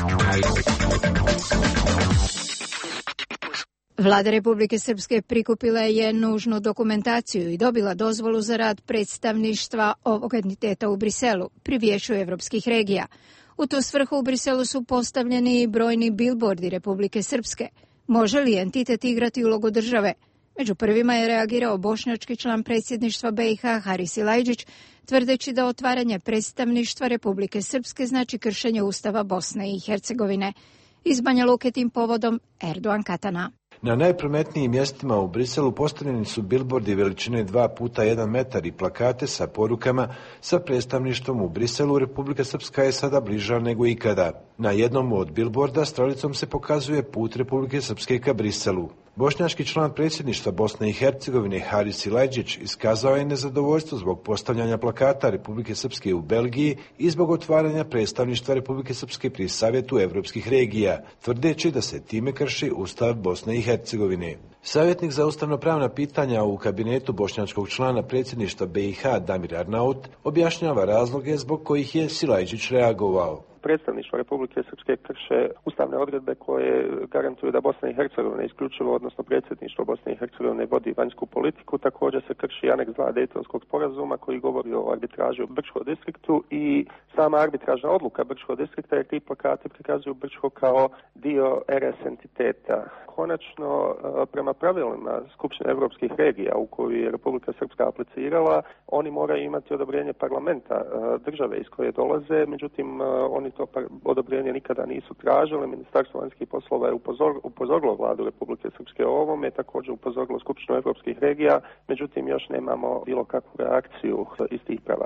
Vlada Republike Srpske prikupila je nužnu dokumentaciju i dobila dozvolu za rad predstavništva ovog entiteta u Briselu pri Vijeću evropskih regija. U tu svrhu u Briselu su postavljeni i brojni bilbordi Republike Srpske. Može li entitet igrati ulogu države? Među prvima je reagirao bošnjački član predsjedništva BiH Haris Silajdžić, tvrdeći da otvaranje predstavništva Republike Srpske znači kršenje Ustava Bosne i Hercegovine. Iz Banja Luke tim povodom Erdogan Katana. Na najprometnijim mjestima u Briselu postavljeni su bilbordi veličine 2x1 metar i plakate sa porukama sa predstavništvom u Briselu. Republika Srpska je sada bliža nego ikada. Na jednom od bilborda stralicom se pokazuje put Republike Srpske ka Briselu. Bošnjački član predsjedništva Bosne i Hercegovine Haris Silajdžić iskazao je nezadovoljstvo zbog postavljanja plakata Republike Srpske u Belgiji i zbog otvaranja predstavništva Republike Srpske pri Savjetu evropskih regija, tvrdeći da se time krši Ustav Bosne i Hercegovine. Savjetnik za ustavnopravna pitanja u kabinetu bošnjačkog člana predsjedništva BiH Damir Arnaut objašnjava razloge zbog kojih je Silajdžić reagovao. Predstavništvo Republike Srpske krše ustavne odredbe koje garantuju da Bosna i Hercegovina isključivo, odnosno predsjedništvo Bosne i Hercegovine vodi vanjsku politiku. Također se krši aneks 2 Dejtonskog sporazuma koji govori o arbitraži u Brčkom distriktu i sama arbitražna odluka Brčkog distrikta, jer ti plakati prikazuju Brčko kao dio RS entiteta. Konačno, prema pravilima Skupštine evropskih regija u koju je Republika Srpska aplicirala, oni moraju imati odobrenje parlamenta države iz koje dolaze, međutim oni to odobrenje nikada nisu tražili. Ministarstvo vanjskih poslova je upozorilo vladu Republike Srpske o ovome, također upozorilo Skupštinu evropskih regija, međutim još nemamo bilo kakvu reakciju iz tih pravaca.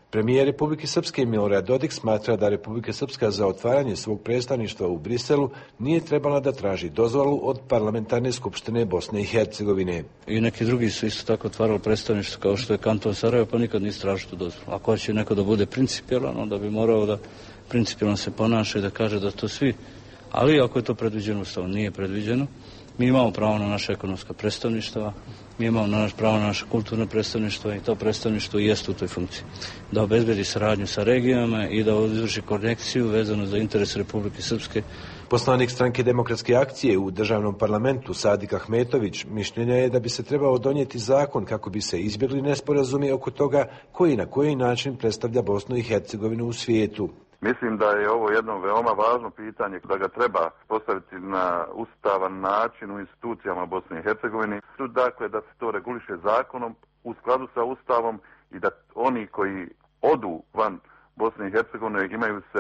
Premijer Republike Srpske Milorad Dodik smatra da Republika Srpska za otvaranje svog predstavništva u Briselu nije trebala da traži dozvolu od Parlamentarne skupštine Bosne i Hercegovine. I neki drugi su isto tako otvarali predstavništvo kao što je kanton Sarajevo, pa nikad nisu tražili tu dozvolu. Ako će neko da bude principijelan, onda bi morao da principijelno se ponaša i da kaže da to svi. Ali ako je to predviđeno Ustavom, nije predviđeno. Mi imamo pravo na naše ekonomska predstavništva, mi imamo pravo na naše kulturno predstavništvo i to predstavništvo jeste u toj funkciji. Da obezbedi saradnju sa regijama i da izvrši konekciju vezano za interes Republike Srpske. Poslanik Stranke demokratske akcije u državnom parlamentu Sadik Ahmetović mišljenja je da bi se trebao donijeti zakon kako bi se izbjegli nesporazumi oko toga koji na koji način predstavlja Bosnu i Hercegovinu u svijetu. Mislim da je ovo jedno veoma važno pitanje, da ga treba postaviti na ustavan način u institucijama Bosne i Hercegovine. Dakle, da se to reguliše zakonom u skladu sa Ustavom i da oni koji odu van Bosne i Hercegovine imaju se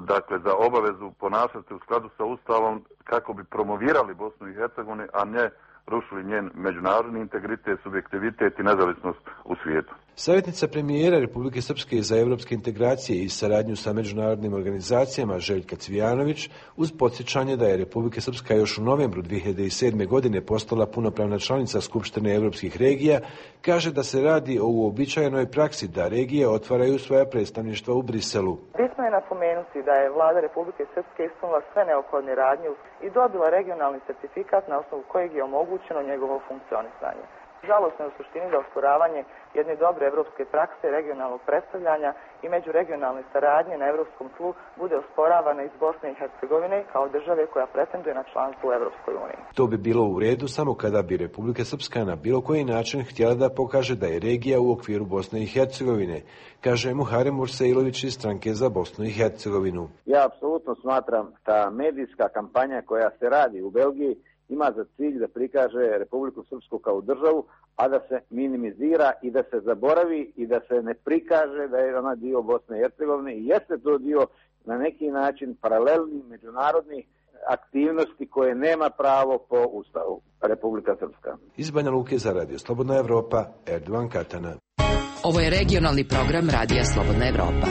za obavezu ponašati u skladu sa Ustavom kako bi promovirali Bosnu i Hercegovinu, a ne rušili njen međunarodni integritet, subjektivitet i nezavisnost u svijetu. Savjetnica premijera Republike Srpske za evropske integracije i saradnju sa međunarodnim organizacijama Željka Cvijanović, uz podsjećanje da je Republika Srpska još u novembru 2007. godine postala punopravna članica Skupštine evropskih regija, kaže da se radi o uobičajenoj praksi da regije otvaraju svoja predstavništva u Briselu. Bitno je napomenuti da je vlada Republike Srpske ispunila sve neophodne radnje i dobila regionalni certifikat na osnovu kojeg je omogućeno njegovo funkcionisanje. Žalosno je u suštini da osporavanje jedne dobre evropske prakse regionalnog predstavljanja i međuregionalne saradnje na evropskom tlu bude osporavana iz Bosne i Hercegovine kao države koja pretenduje na članstvo u Evropskoj uniji. To bi bilo u redu samo kada bi Republika Srpska na bilo koji način htjela da pokaže da je regija u okviru Bosne i Hercegovine, kaže Muharem Murseilović iz Stranke za Bosnu i Hercegovinu. Ja apsolutno smatram da medijska kampanja koja se radi u Belgiji ima za cilj da prikaže Republiku Srpsku kao državu, a da se minimizira i da se zaboravi i da se ne prikaže da je ona dio Bosne i Hercegovine i jeste to dio na neki način paralelnih međunarodnih aktivnosti koje nema pravo po Ustavu Republika Srpska. Iz Banja Luke za Radio Slobodna Evropa, Erdovan Katana. Ovo je regionalni program Radija Slobodna Evropa.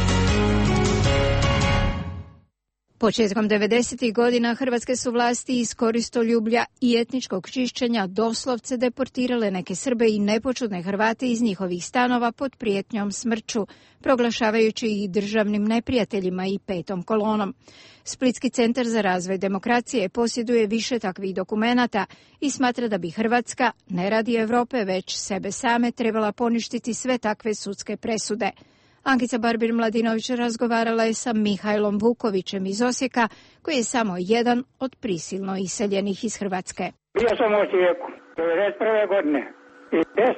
Početkom 90. godina hrvatske su vlasti iz koristoljublja i etničkog čišćenja doslovce deportirale neke Srbe i nepočudne Hrvate iz njihovih stanova pod prijetnjom smrću, proglašavajući ih državnim neprijateljima i petom kolonom. Splitski centar za razvoj demokracije posjeduje više takvih dokumenata i smatra da bi Hrvatska, ne radi Europe, već sebe same, trebala poništiti sve takve sudske presude. Ankica Barbir-Mladinović razgovarala je sa Mihajlom Vukovićem iz Osijeka, koji je samo jedan od prisilno iseljenih iz Hrvatske. Bio sam u Osijeku 1991. godine i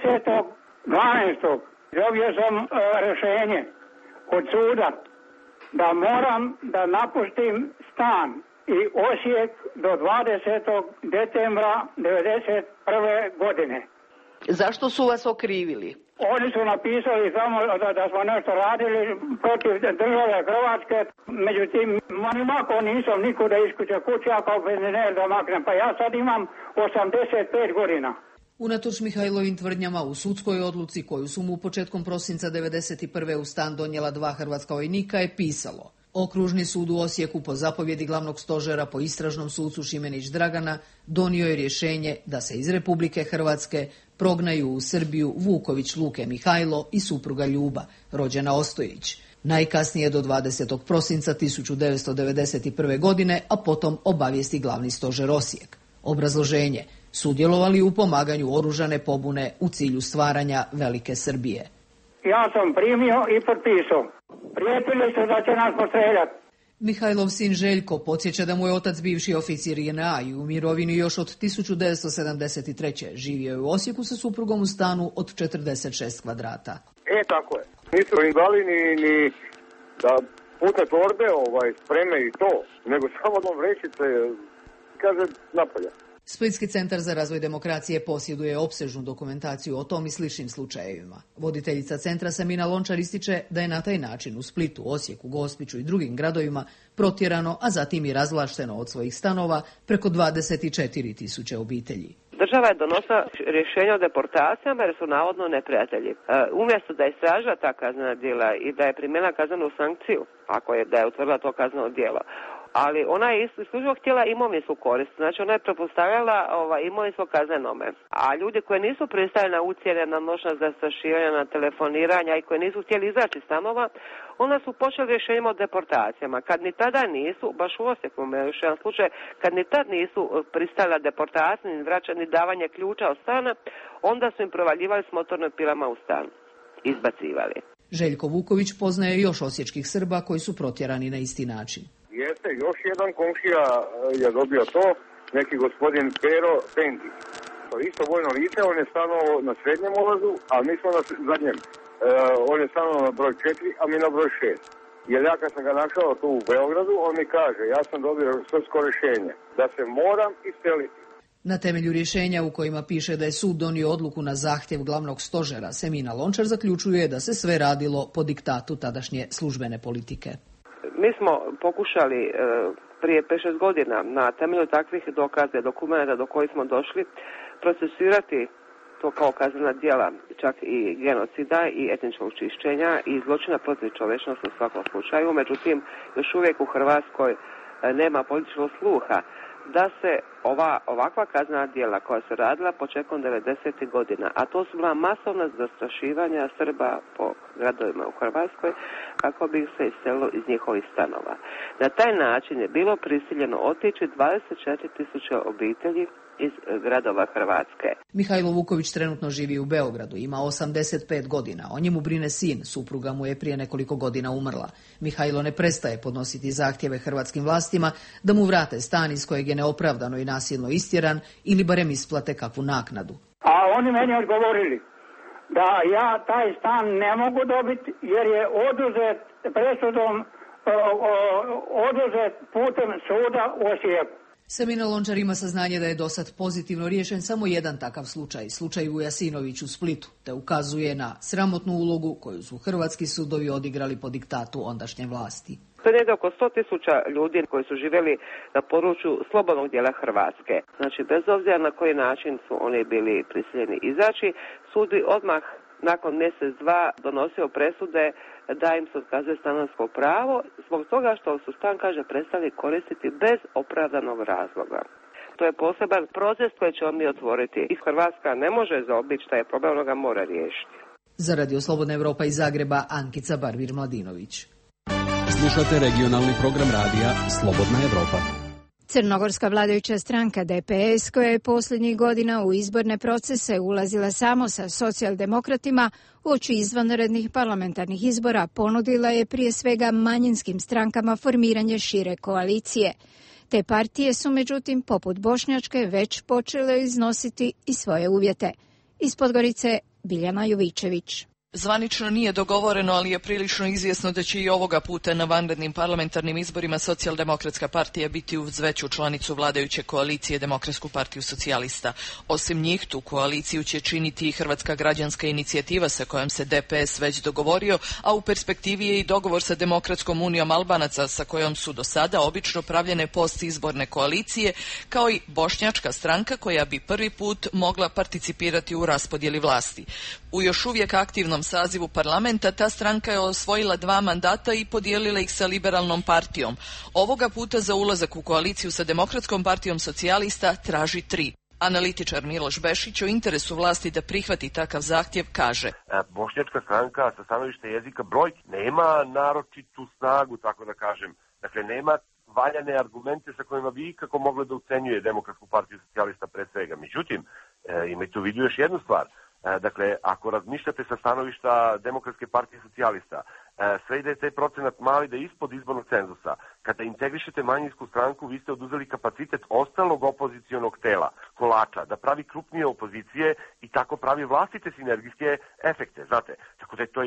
10.12. dobio sam rješenje od suda da moram da napustim stan i Osijek do 20. decembra 1991. godine. Zašto su vas okrivili? Oni su napisali samo da smo nešto radili protiv države Hrvatske, međutim, mako nisam nikuda iz kuće, ja kao penzioner da maknem, pa ja sad imam 85 godina. Unatoč Mihajlovim tvrdnjama u sudskoj odluci koju su mu početkom prosinca 1991. u stan donijela 2 hrvatska vojnika je pisalo: Okružni sud u Osijeku po zapovjedi glavnog stožera po istražnom sucu Šimenić Dragana donio je rješenje da se iz Republike Hrvatske prognaju u Srbiju Vuković Luke Mihajlo i supruga Ljuba, rođena Ostojić, najkasnije do 20. prosinca 1991. godine, a potom obavijesti glavni stožer Osijek. Obrazloženje: sudjelovali u pomaganju oružane pobune u cilju stvaranja Velike Srbije. Ja sam primio i potpisao. Prijetili su da će nas postreljati. Mihajlov sin Željko podsjeća da mu je otac bivši oficir JNA i u mirovini još od 1973. Živio je u Osijeku sa suprugom u stanu od 46 kvadrata. Tako je. Nisu invalidni ni da pute torbe spreme i to, nego samo dom vrećice, kaže, napolje. Splitski centar za razvoj demokracije posjeduje opsežnu dokumentaciju o tom i sličnim slučajevima. Voditeljica centra Semina Lončar ističe da je na taj način u Splitu, Osijeku, Gospiću i drugim gradovima protjerano, a zatim i razvlašteno od svojih stanova preko 24.000 obitelji. Država je donosila rješenja o deportacijama jer su navodno neprijatelji. Umjesto da je istražila ta kaznena djela i da je primijenila kaznenu sankciju, da je utvrdila to kazneno djelo, ali ona je isključivo htjela imovinsku korist, znači ona je pretpostavljala imovinsko kaznenome. A ljudi koji nisu pristali na ucjene, na noćna zastrašivanja, na telefoniranja i koji nisu htjeli izaći iz stanova, onda su počeli rješenjima o deportacijama. Kad ni tada nisu, baš u Osijeku imaju još jedan slučaj, kad ni tad nisu pristali na deportaciju, ni vraćanje, ni davanje ključa od stana, onda su im provaljivali s motornim pilama u stan. Izbacivali. Željko Vuković poznaje još osječkih Srba koji su protjerani na isti način. Jeste, još jedan komšija je dobio to, neki gospodin Pero Penki. To isto vojno lice, on je stanovao na srednjem ulazu, a mi smo na zadnjem. On je stanovao na broj 4, a mi na broj 6. Jer ja kad sam ga našao tu u Beogradu, on mi kaže, ja sam dobio sudsko rješenje, da se moram iseliti. Na temelju rješenja u kojima piše da je sud donio odluku na zahtjev glavnog stožera, Semina Lončar zaključuje da se sve radilo po diktatu tadašnje službene politike. Mi smo pokušali prije 5-6 godina na temelju takvih dokaza, dokumenta do kojih smo došli, procesuirati to kao kaznena djela, čak i genocida i etničkog čišćenja i zločina protiv čovječnosti u svakom slučaju. Međutim, još uvijek u Hrvatskoj nema političkog sluha da se ovakva kaznena djela koja se radila početkom 90. godina, a to su bila masovna zastrašivanja Srba po gradovima u Hrvatskoj kako bi se iselilo iz njihovih stanova. Na taj način je bilo prisiljeno otići 24.000 obitelji iz gradova Hrvatske. Mihajlo Vuković trenutno živi u Beogradu, ima 85 godina. O njemu brine sin, supruga mu je prije nekoliko godina umrla. Mihajlo ne prestaje podnositi zahtjeve hrvatskim vlastima da mu vrate stan iz kojeg je neopravdano i nasilno istjeran ili barem isplate kakvu naknadu. A oni meni odgovorili da ja taj stan ne mogu dobiti jer je oduzet presudom, oduzet putem suda u Osijeku. Semina Lončar ima saznanje da je dosad pozitivno riješen samo jedan takav slučaj u Jasinović u Splitu, te ukazuje na sramotnu ulogu koju su hrvatski sudovi odigrali po diktatu ondašnje vlasti. To je oko 100.000 ljudi koji su živjeli na području slobodnog dijela Hrvatske. Znači, bez obzira na koji način su oni bili prisiljeni izaći, sud bi odmah nakon mjesec, dva donosio presude da im se otkazuje stanarsko pravo zbog toga što su stan, kaže, prestali koristiti bez opravdanog razloga. To je poseban proces koji ćemo mi otvoriti. I Hrvatska ne može zaobići taj problem, ono ga mora riješiti. Za Radio Slobodna Evropa iz Zagreba, Ankica Barvir-Mladinović. Slušate regionalni program radija Slobodna Evropa. Crnogorska vladajuća stranka DPS, koja je posljednjih godina u izborne procese ulazila samo sa socijaldemokratima, uoči izvanrednih parlamentarnih izbora ponudila je prije svega manjinskim strankama formiranje šire koalicije. Te partije su međutim, poput bošnjačke, već počele iznositi i svoje uvjete. Iz Podgorice, Biljana Jovičević. Zvanično nije dogovoreno, ali je prilično izvjesno da će i ovoga puta na vanrednim parlamentarnim izborima Socijaldemokratska partija biti uz veću članicu vladajuće koalicije Demokratsku partiju socijalista. Osim njih, tu koaliciju će činiti i Hrvatska građanska inicijativa sa kojom se DPS već dogovorio, a u perspektivi je i dogovor sa Demokratskom unijom Albanaca sa kojom su do sada obično pravljene postizborne koalicije, kao i bošnjačka stranka koja bi prvi put mogla participirati u raspodjeli vlasti. U još uvijek aktivnom sazivu parlamenta ta stranka je osvojila 2 mandata i podijelila ih sa Liberalnom partijom. Ovoga puta za ulazak u koaliciju sa Demokratskom partijom socijalista traži 3. Analitičar Miloš Bešić o interesu vlasti da prihvati takav zahtjev kaže: Bošnjačka stranka sa stanovišta jezika brojki nema naročitu snagu, tako da kažem. Dakle, nema valjane argumente sa kojima bi ikako mogla da ucenjuje Demokratsku partiju socijalista pre svega. Međutim, imajte u vidu još jednu stvar. Dakle, ako razmišljate sa stanovišta Demokratske partije socijalista, sve i da je taj procenat mali, da je ispod izbornog cenzusa. Kada integrišete manjinsku stranku, vi ste oduzeli kapacitet ostalog opozicionog tela, kolača, da pravi krupnije opozicije i tako pravi vlastite sinergijske efekte, znate. Tako da je to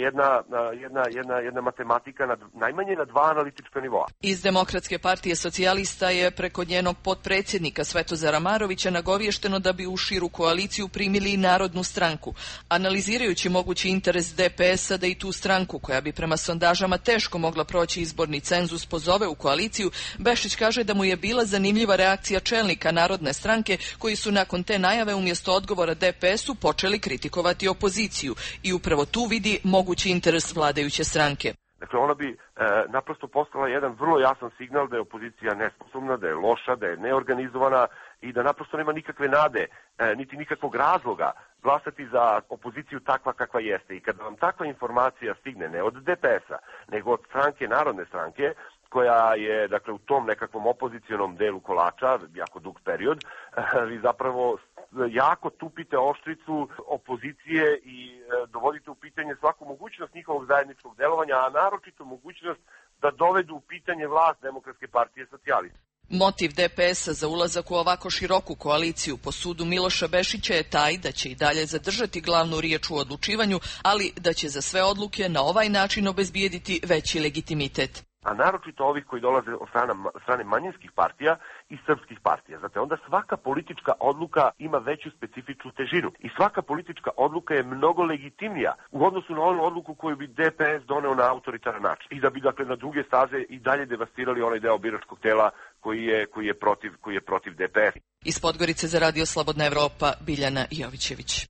jedna matematika najmanje na 2 analitička nivoa. Iz Demokratske partije socijalista je preko njenog potpredsjednika Svetozara Marovića nagovješteno da bi u širu koaliciju primili i Narodnu stranku, analizirajući mogući interes DPS-a da i tu stranku, koja bi prema sondažama teško mogla proći izborni cenzus, pozove u koaliciju, Bešić kaže da mu je bila zanimljiva reakcija čelnika Narodne stranke koji su nakon te najave umjesto odgovora DPS-u počeli kritikovati opoziciju i upravo tu vidi mogući interes vladajuće stranke. Dakle, ona bi naprosto poslala jedan vrlo jasan signal da je opozicija nesposobna, da je loša, da je neorganizovana i da naprosto nema nikakve nade, niti nikakvog razloga glasati za opoziciju takva kakva jeste. I kada vam takva informacija stigne ne od DPS-a, nego od stranke, Narodne stranke, koja je, dakle, u tom nekakvom opozicionom delu kolača, jako dug period, vi zapravo jako tupite oštricu opozicije i dovodite u pitanje svaku mogućnost njihovog zajedničkog delovanja, a naročito mogućnost da dovedu u pitanje vlast Demokratske partije socijalista. Motiv DPS-a za ulazak u ovako široku koaliciju po sudu Miloša Bešića je taj da će i dalje zadržati glavnu riječ u odlučivanju, ali da će za sve odluke na ovaj način obezbijediti veći legitimitet. A naročito ovih koji dolaze od strane manjinskih partija i srpskih partija. Zato onda svaka politička odluka ima veću specifičnu težinu i svaka politička odluka je mnogo legitimnija u odnosu na onu odluku koju bi DPS doneo na autoritaran način i da bi, dakle, na druge staze i dalje devastirali onaj deo biračkog tela koji je protiv DPS. Iz Podgorice za Radio Slobodna Evropa, Biljana Jovićević.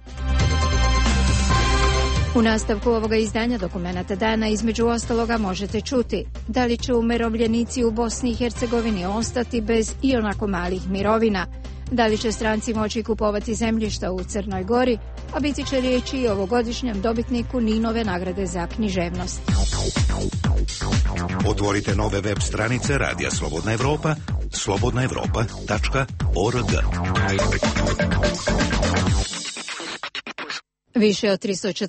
U nastavku ovoga izdanja Dokumenata dana između ostaloga možete čuti da li će umirovljenici u Bosni i Hercegovini ostati bez ionako malih mirovina, da li će stranci moći kupovati zemljišta u Crnoj Gori, a biti će riječi i o ovogodišnjem dobitniku Ninove nagrade za književnost. Otvorite nove web stranice Radija Slobodna Evropa, slobodnaevropa.org. Više od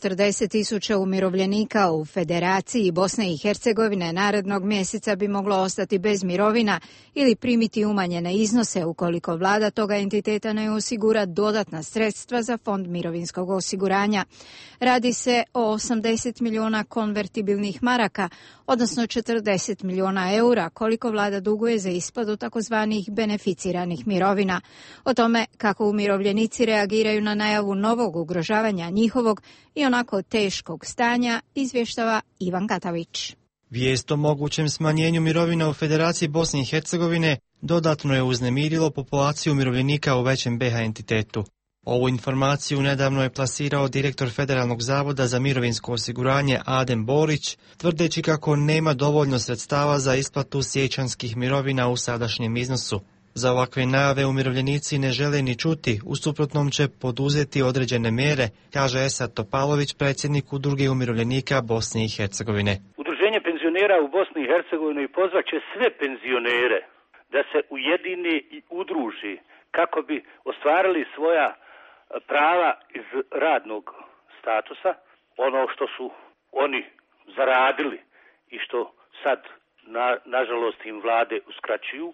340.000 umirovljenika u Federaciji Bosne i Hercegovine narednog mjeseca bi moglo ostati bez mirovina ili primiti umanjene iznose ukoliko vlada toga entiteta ne osigura dodatna sredstva za fond mirovinskog osiguranja. Radi se o 80 milijuna konvertibilnih maraka, odnosno 40 milijuna eura, koliko vlada duguje za isplatu takozvanih beneficiranih mirovina. O tome kako umirovljenici reagiraju na najavu novog ugrožavanja njihovog i onako teškog stanja izvještava Ivan Katavić. Vijest o mogućem smanjenju mirovina u Federaciji Bosne i Hercegovine dodatno je uznemirilo populaciju umirovljenika u većem BH entitetu. Ovu informaciju nedavno je plasirao direktor Federalnog zavoda za mirovinsko osiguranje Adem Borić, tvrdeći kako nema dovoljno sredstava za isplatu siječanskih mirovina u sadašnjem iznosu. Za ovakve najave umirovljenici ne žele ni čuti, u suprotnom će poduzeti određene mjere, kaže Esad Topalović, predsjednik Udruge umirovljenika Bosne i Hercegovine. Udruženje penzionera u Bosni i Hercegovini pozvaće sve penzionere da se ujedini i udruži kako bi ostvarili svoja prava iz radnog statusa, ono što su oni zaradili i što sad nažalost im vlade uskraćuju.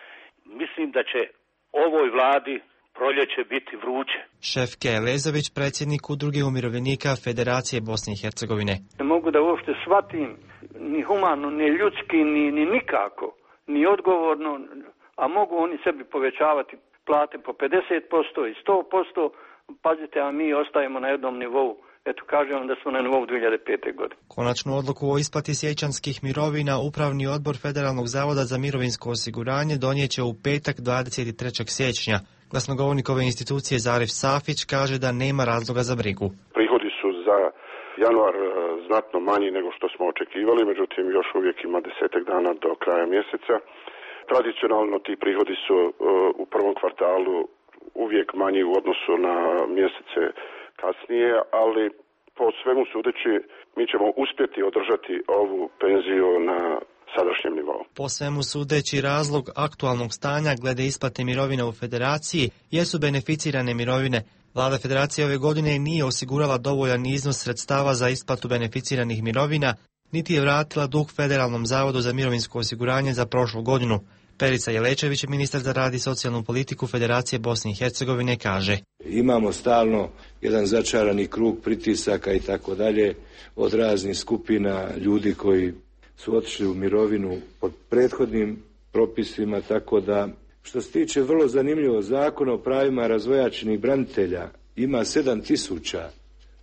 Mislim da će ovoj vladi proljeće biti vruće. Šefke Elezović, predsjednik Udruge umirovljenika Federacije Bosne i Hercegovine. Ne mogu da uopšte shvatim ni humano, ni ljudski, ni nikako, ni odgovorno, a mogu oni sebi povećavati plate po 50% i 100%, pazite, a mi ostajemo na jednom nivou. Eto, kažem da smo na nivou 2005. godine. Konačnu odluku o isplati siječanskih mirovina Upravni odbor Federalnog zavoda za mirovinsko osiguranje donijeće u petak 23. siječnja. Glasnogovornik ove institucije Zarif Safić kaže da nema razloga za brigu. Prihodi su za januar znatno manji nego što smo očekivali, međutim još uvijek ima 10 dana do kraja mjeseca. Tradicionalno ti prihodi su u prvom kvartalu uvijek manji u odnosu na mjesece kasnije, ali po svemu sudeći mi ćemo uspjeti održati ovu penziju na sadašnjem nivou. Po svemu sudeći razlog aktualnog stanja glede isplate mirovina u Federaciji jesu beneficirane mirovine. Vlada Federacije ove godine nije osigurala dovoljan iznos sredstava za isplatu beneficiranih mirovina, niti je vratila dug Federalnom zavodu za mirovinsko osiguranje za prošlu godinu. Perica Jelečević, ministar za rad i socijalnu politiku Federacije Bosne i Hercegovine, kaže: Imamo stalno jedan začarani krug pritisaka i tako dalje od raznih skupina ljudi koji su otišli u mirovinu pod prethodnim propisima, tako da što se tiče vrlo zanimljivo Zakona o pravima razvojačenih branitelja ima 7.000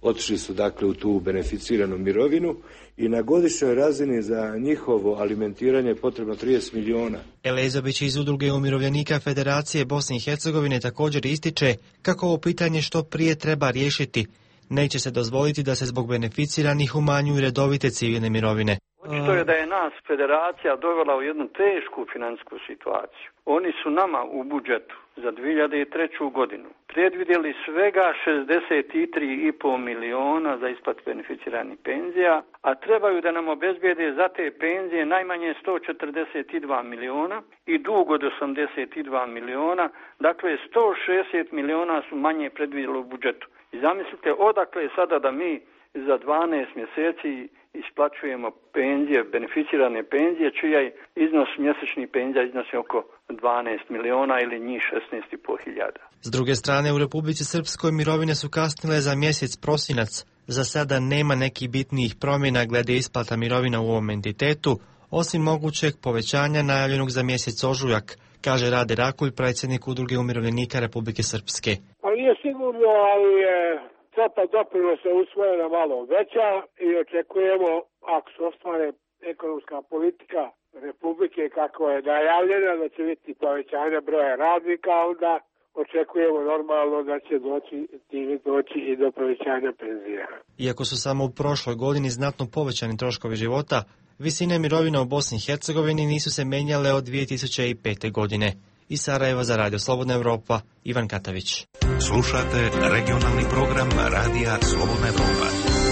otišli su dakle u tu beneficiranu mirovinu i na godišnjoj razini za njihovo alimentiranje je potrebno 30 miliona. Elezović iz Udruge umirovljenika Federacije Bosne i Hercegovine također ističe kako ovo pitanje što prije treba riješiti. Neće se dozvoliti da se zbog beneficiranih umanjuju redovite civilne mirovine. Očito je da je nas federacija dovela u jednu tešku financijsku situaciju. Oni su nama u budžetu za 2003. godinu predvidjeli svega 63,5 miliona za isplatu beneficiranih penzija, a trebaju da nam obezbijede za te penzije najmanje 142 miliona i dug od 82 miliona, dakle 160 miliona su manje predvidjeli u budžetu. I zamislite odakle sada da mi za 12 mjeseci isplaćujemo penzije, beneficirane penzije, čija je iznos mjesečnih penzija iznosi oko 12 miliona ili njih 16,5 hiljada. S druge strane, u Republici Srpskoj mirovine su kasnile za mjesec prosinac. Za sada nema nekih bitnijih promjena glede isplata mirovina u ovom entitetu, osim mogućeg povećanja najavljenog za mjesec ožujak, kaže Rade Rakulj, predsjednik Udruge umirovljenika Republike Srpske. Pa nije sigurno, ali je svota doprinosa usvojena malo veća i očekujemo, ako se ostvare ekonomska politika Republike kako je najavljena, da će biti povećanja broja radnika, onda očekujemo normalno da će doći i do povećanja penzija. Iako su samo u prošloj godini znatno povećani troškovi života, visine mirovina u Bosni i Hercegovini nisu se menjale od 2005. godine. Iz Sarajeva za Radio Slobodna Evropa, Ivan Katavić. Slušate regionalni program Radija Slobodna Evropa.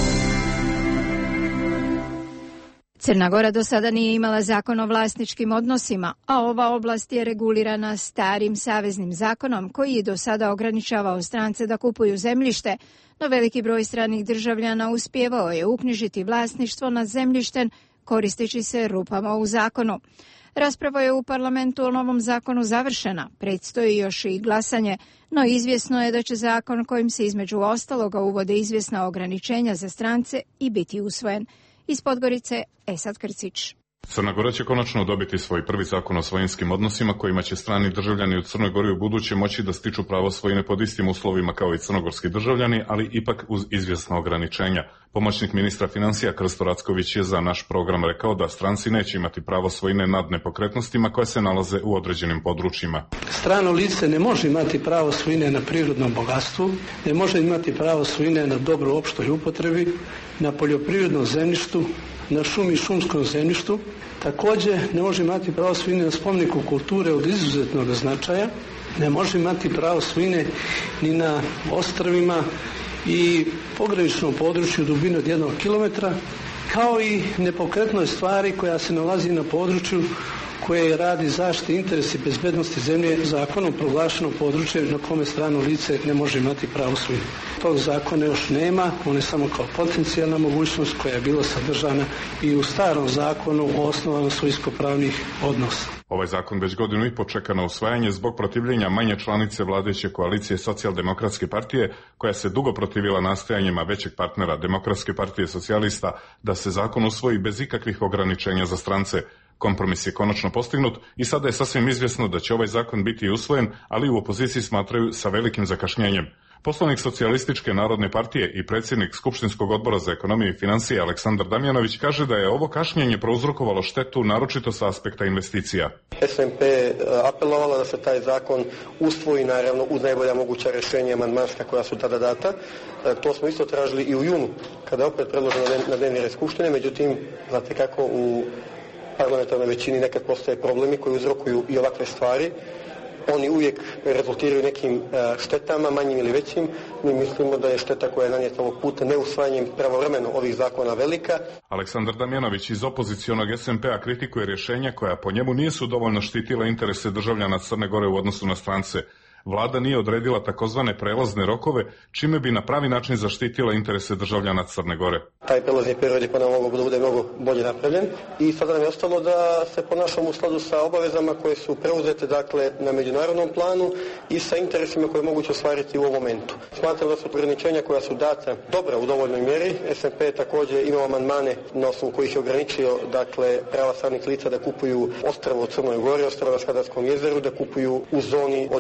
Crna Gora do sada nije imala zakon o vlasničkim odnosima, a ova oblast je regulirana starim saveznim zakonom koji je do sada ograničavao strance da kupuju zemljište, no veliki broj stranih državljana uspijevao je uknjižiti vlasništvo nad zemljištem koristeći se rupama u zakonu. Rasprava je u parlamentu o novom zakonu završena, predstoji još i glasanje, no izvjesno je da će zakon kojim se između ostaloga uvode izvjesna ograničenja za strance i biti usvojen. Iz Podgorice, Esad Krcić. Crna Gora će konačno dobiti svoj prvi zakon o svojinskim odnosima kojima će strani državljani u Crnoj Gori u buduće moći da stiču pravo svojine pod istim uslovima kao i crnogorski državljani, ali ipak uz izvjesna ograničenja. Pomoćnik ministra financija Krsto Racković je za naš program rekao da stranci neće imati pravo svojine nad nepokretnostima koje se nalaze u određenim područjima. Strano lice ne može imati pravo svojine na prirodnom bogatstvu, ne može imati pravo svojine na dobro opštoj upotrebi, na poljoprivrednom zemljištu, na šumi i šumskom zemljištu. Također ne može imati pravo svojine na spomeniku kulture od izuzetnog značaja, ne može imati pravo svojine ni na ostrvima i pograničnom području dubine od 1 kilometra, kao i nepokretnoj stvari koja se nalazi na području koje radi zaštite interesi i bezbednosti zemlje zakonom proglašeno područje na kome strano lice ne može imati pravo svojine. Tog zakona još nema, on je samo kao potencijalna mogućnost koja je bila sadržana i u starom zakonu o osnovama svojinsko-pravnih odnosa. Ovaj zakon već godinu i po čeka na usvajanje zbog protivljenja manje članice vladajuće koalicije Socijaldemokratske partije, koja se dugo protivila nastojanjima većeg partnera Demokratske partije socijalista da se zakon usvoji bez ikakvih ograničenja za strance. Kompromis je konačno postignut i sada je sasvim izvjesno da će ovaj zakon biti usvojen, ali u opoziciji smatraju sa velikim zakašnjenjem. Poslanik Socijalističke narodne partije i predsjednik Skupštinskog odbora za ekonomiju i financije Aleksandar Damjanović kaže da je ovo kašnjenje prouzrokovalo štetu naročito sa aspekta investicija. SMP apelovala da se taj zakon usvoji naravno uz najbolja moguća rješenja amandmanska koja su tada data. To smo isto tražili i u junu kada je opet predloženo na dnevni red Skupštine, međutim znate kako u parlamentarnoj većini nekad postoje problemi koji uzrokuju i ovakve stvari. Oni uvijek rezultiraju nekim štetama, manjim ili većim. Mi mislimo da je šteta koja je nanijeta ovog puta neusvajanjem pravovremeno ovih zakona velika. Aleksandar Damjanović iz opozicionog SMP-a kritikuje rješenja koja po njemu nisu dovoljno štitila interese državljana Crne Gore u odnosu na strance. Vlada nije odredila takozvane prelazne rokove, čime bi na pravi način zaštitila interese državljana Crne Gore. Taj prelazni period je po nama mogao da bude mnogo bolje napravljen i sada nam je ostalo da se ponašamo u skladu sa obavezama koje su preuzete dakle na međunarodnom planu i sa interesima koje je moguće ostvariti u ovom momentu. Smatram da su ograničenja koja su data dobra u dovoljnoj mjeri. SMP je također imao amandmane na osnovu kojih je ograničio dakle prava stranih lica da kupuju ostrvo u Crnoj Gori, ostrvo na Skadarskom jezeru, da kupuju u zoni od 1 km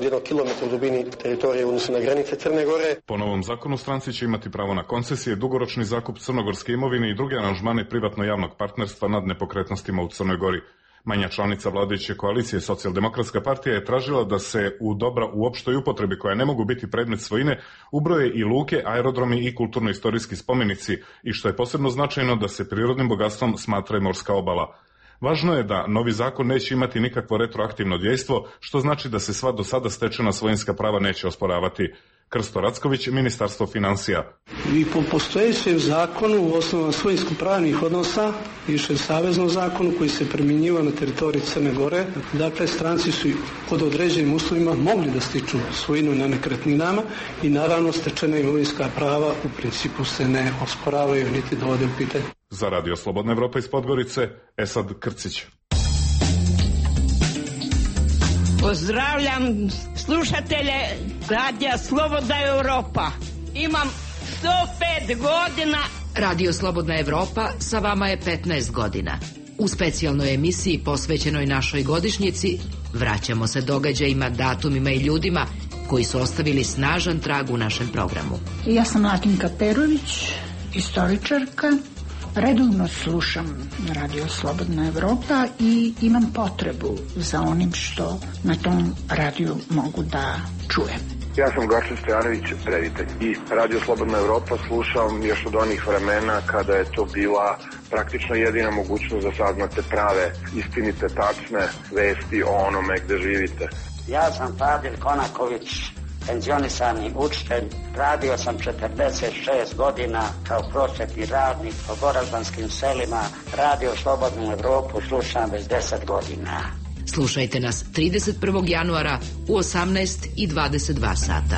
u dubini teritorije odnosno na granice Crne Gore. Po novom zakonu stranci će imati pravo na koncesije, dugoročni zakup crnogorske imovine i druge aranžmane privatno-javnog partnerstva nad nepokretnostima u Crnoj Gori. Manja članica vladajuće koalicije Socijaldemokratska partija je tražila da se u dobra u opštoj upotrebi koja ne mogu biti predmet svojine ubroje i luke, aerodromi i kulturno-istorijski spomenici i što je posebno značajno da se prirodnim bogatstvom smatra i morska obala. Važno je da novi zakon neće imati nikakvo retroaktivno dejstvo, što znači da se sva do sada stečena svojinska prava neće osporavati. Krsto Racković, Ministarstvo financija. I po postojećem zakonu u osnovama svojinsko-pravnih odnosa, više saveznom zakonu koji se primjenjivao na teritoriji Crne Gore, dakle stranci su pod određenim uslovima mogli da stiču svojinu na nekretninama i naravno stečena imovinska prava u principu se ne osporavaju niti dovode u pitanje. Za Radio Slobodna Evropa iz Podgorice, Esad Krcić. Pozdravljam slušatelje Radija Slobodna Evropa. Imam 105 godina. Radio Slobodna Evropa sa vama je 15 godina. U specijalnoj emisiji posvećenoj našoj godišnjici vraćamo se događajima, datumima i ljudima koji su ostavili snažan trag u našem programu. Ja sam Latinka Perović, istoričarka. Redovno slušam Radio Slobodna Evropa i imam potrebu za onim što na tom radiju mogu da čujem. Ja sam Gačin Stojanović, reditelj. I Radio Slobodna Evropa slušam još od onih vremena kada je to bila praktično jedina mogućnost da saznate prave, istinite, tačne vesti o onome gde živite. Ja sam Fadil Konaković, penzionisani učitelj. Radio sam 46 godina kao prosvetni radnik po goraždanskim selima. Radio Slobodnu Evropu slušam već 10 godina. Slušajte nas 31. januara u 18:22 sata.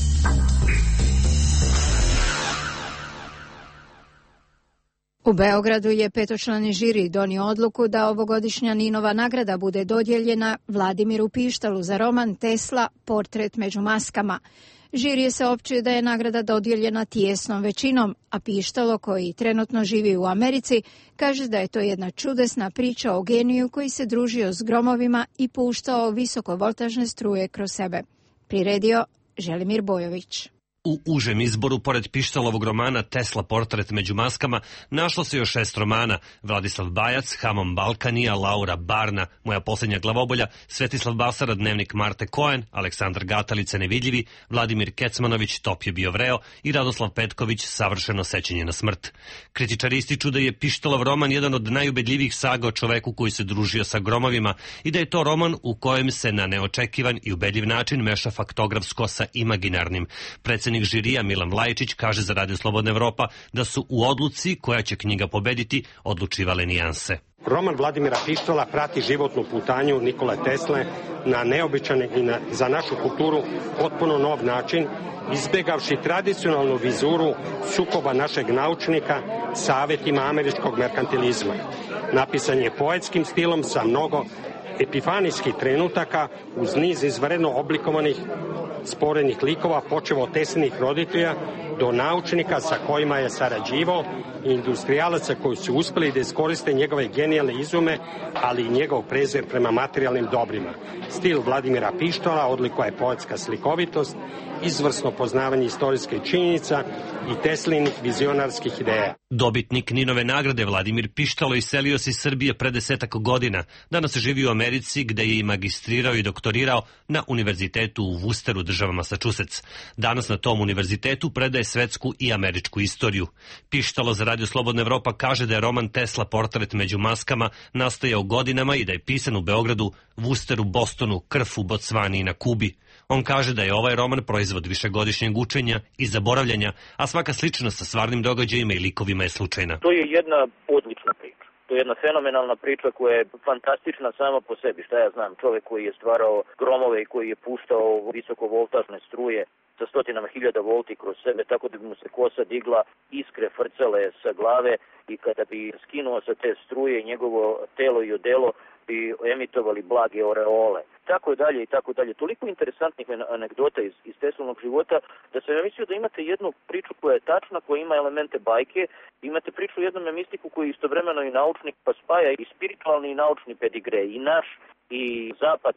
U Beogradu je petočlani žiri donio odluku da ovogodišnja Ninova nagrada bude dodijeljena Vladimiru Pištalu za roman Tesla Portret među maskama. Žiri je saopćio da je nagrada dodijeljena tijesnom većinom, a Pištalo, koji trenutno živi u Americi, kaže da je to jedna čudesna priča o geniju koji se družio s gromovima i puštao visokovoltažne struje kroz sebe. Priredio Želimir Bojović. U užem izboru, pored Pištalovog romana Tesla Portret među maskama, našlo se još 6 romana: Vladislav Bajac, Hamam Balkanija, Laura Barna, Moja posljednja glavobolja, Svetislav Basara, Dnevnik Marte Koen, Aleksandar Gatalica, Nevidljivi, Vladimir Kecmanović, Top je bio vreo i Radoslav Petković, Savršeno sećanje na smrt. Kritičari ističu da je Pištalov roman jedan od najubedljivijih saga o čoveku koji se družio sa gromovima i da je to roman u kojem se na neočekivan i ubedljiv način meša faktografsko sa imaginarnim. Predsednik žirija Milan Vlajičić kaže za Radio Slobodna Evropa da su u odluci koja će knjiga pobediti odlučivale nijanse. Roman Vladimira Pištala prati životnu putanju Nikole Tesle na neobičan i za našu kulturu potpuno nov način, izbegavši tradicionalnu vizuru sukoba našeg naučnika sa savetima američkog merkantilizma. Napisan je poetskim stilom sa mnogo epifanijskih trenutaka uz niz izvanredno oblikovanih sporednih likova, počevo od Teslinih roditelja do naučnika sa kojima je sarađivao i industrijalaca koji su uspeli da iskoriste njegove genijalne izume, ali i njegov prezir prema materijalnim dobrima. Stil Vladimira Pištala odlikuje poetska slikovitost, izvrsno poznavanje istorijske činjenica i Teslinih vizionarskih ideja. Dobitnik Ninove nagrade Vladimir Pištalo iselio se iz Srbije pre 10 godina. Danas živi u Americi gde je i magistrirao i doktorirao na univerzitetu u Worcesteru, država Massachusetts. Danas na tom univerzitetu predaje svetsku i američku istoriju. Pištalo za Radio Slobodna Evropa kaže da je roman Tesla Portret među maskama nastajao godinama i da je pisan u Beogradu, Worcesteru, Bostonu, Krfu, Bocvani i na Kubi. On kaže da je ovaj roman proizvod višegodišnjeg učenja i zaboravljanja, a svaka sličnost sa stvarnim događajima i likovima je slučajna. To je jedna odlična priča. To je jedna fenomenalna priča koja je fantastična sama po sebi. Šta ja znam, čovjek koji je stvarao gromove i koji je puštao visokovoltažne struje sa stotinama hiljada volti kroz sebe, tako da bi mu se kosa digla, iskre frcale sa glave i kada bi skinuo sa te struje njegovo telo i odelo bi emitovali blage oreole. Tako je dalje i tako dalje. Toliko interesantnih anegdota iz Teslinog života da sam ja mislio da imate jednu priču koja je tačna, koja ima elemente bajke, imate priču o jednom mistiku koji je istovremeno i naučnik, pa spaja i spiritualni i naučni pedigre, i naš i zapadni.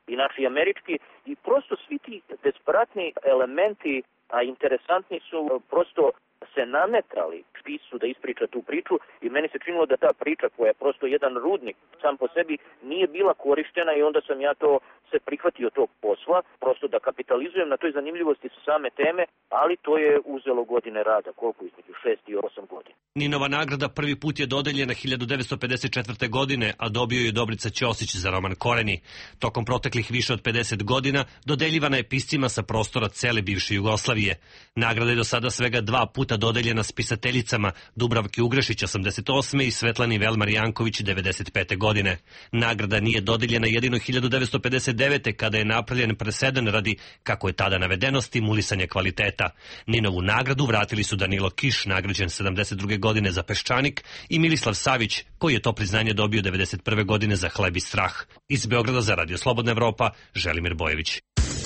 i naši američki, i prosto svi ti desperatni elementi, a interesantni su, prosto se nametali piscu da ispriča tu priču, i meni se činilo da ta priča, koja je prosto jedan rudnik sam po sebi, nije bila korištena, i onda sam ja se prihvatio tog posla, prosto da kapitalizujem na toj zanimljivosti sa same teme, ali to je uzelo godine rada, koliko između 6 i 8 godina. Ninova nagrada prvi put je dodeljena 1954. godine, a dobio je Dobrica Ćosić za roman Koreni. Tokom proteklih više od 50 godina dodeljivana je piscima sa prostora cele bivše Jugoslavije. Nagrada je do sada svega 2 puta dodeljena spisateljicama Dubravki Ugrešić 88. i Svetlani Velmar Janković 95. godine. Nagrada nije dodeljena jedino 1959. kada je napravljen presedan radi, kako je tada navedeno, stimulisanja kvaliteta. Ninovu nagradu vratili su Danilo Kiš, nagrađen 72. godine za Peščanik, i Milislav Savić, koji je to priznanje dobio 91. godine za Hleb i strah. Iz Beograda za Radio Slobodna Evropa, Želimir Bojević.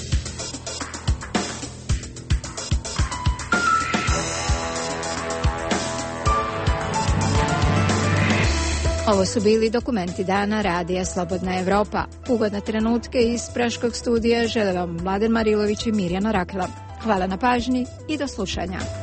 Ovo su bili dokumenti dana Radija Slobodna Evropa. Ugodne trenutke iz Praškog studija žele vam Mladen Marilović i Mirjana Rakela. Hvala na pažnji i do slušanja.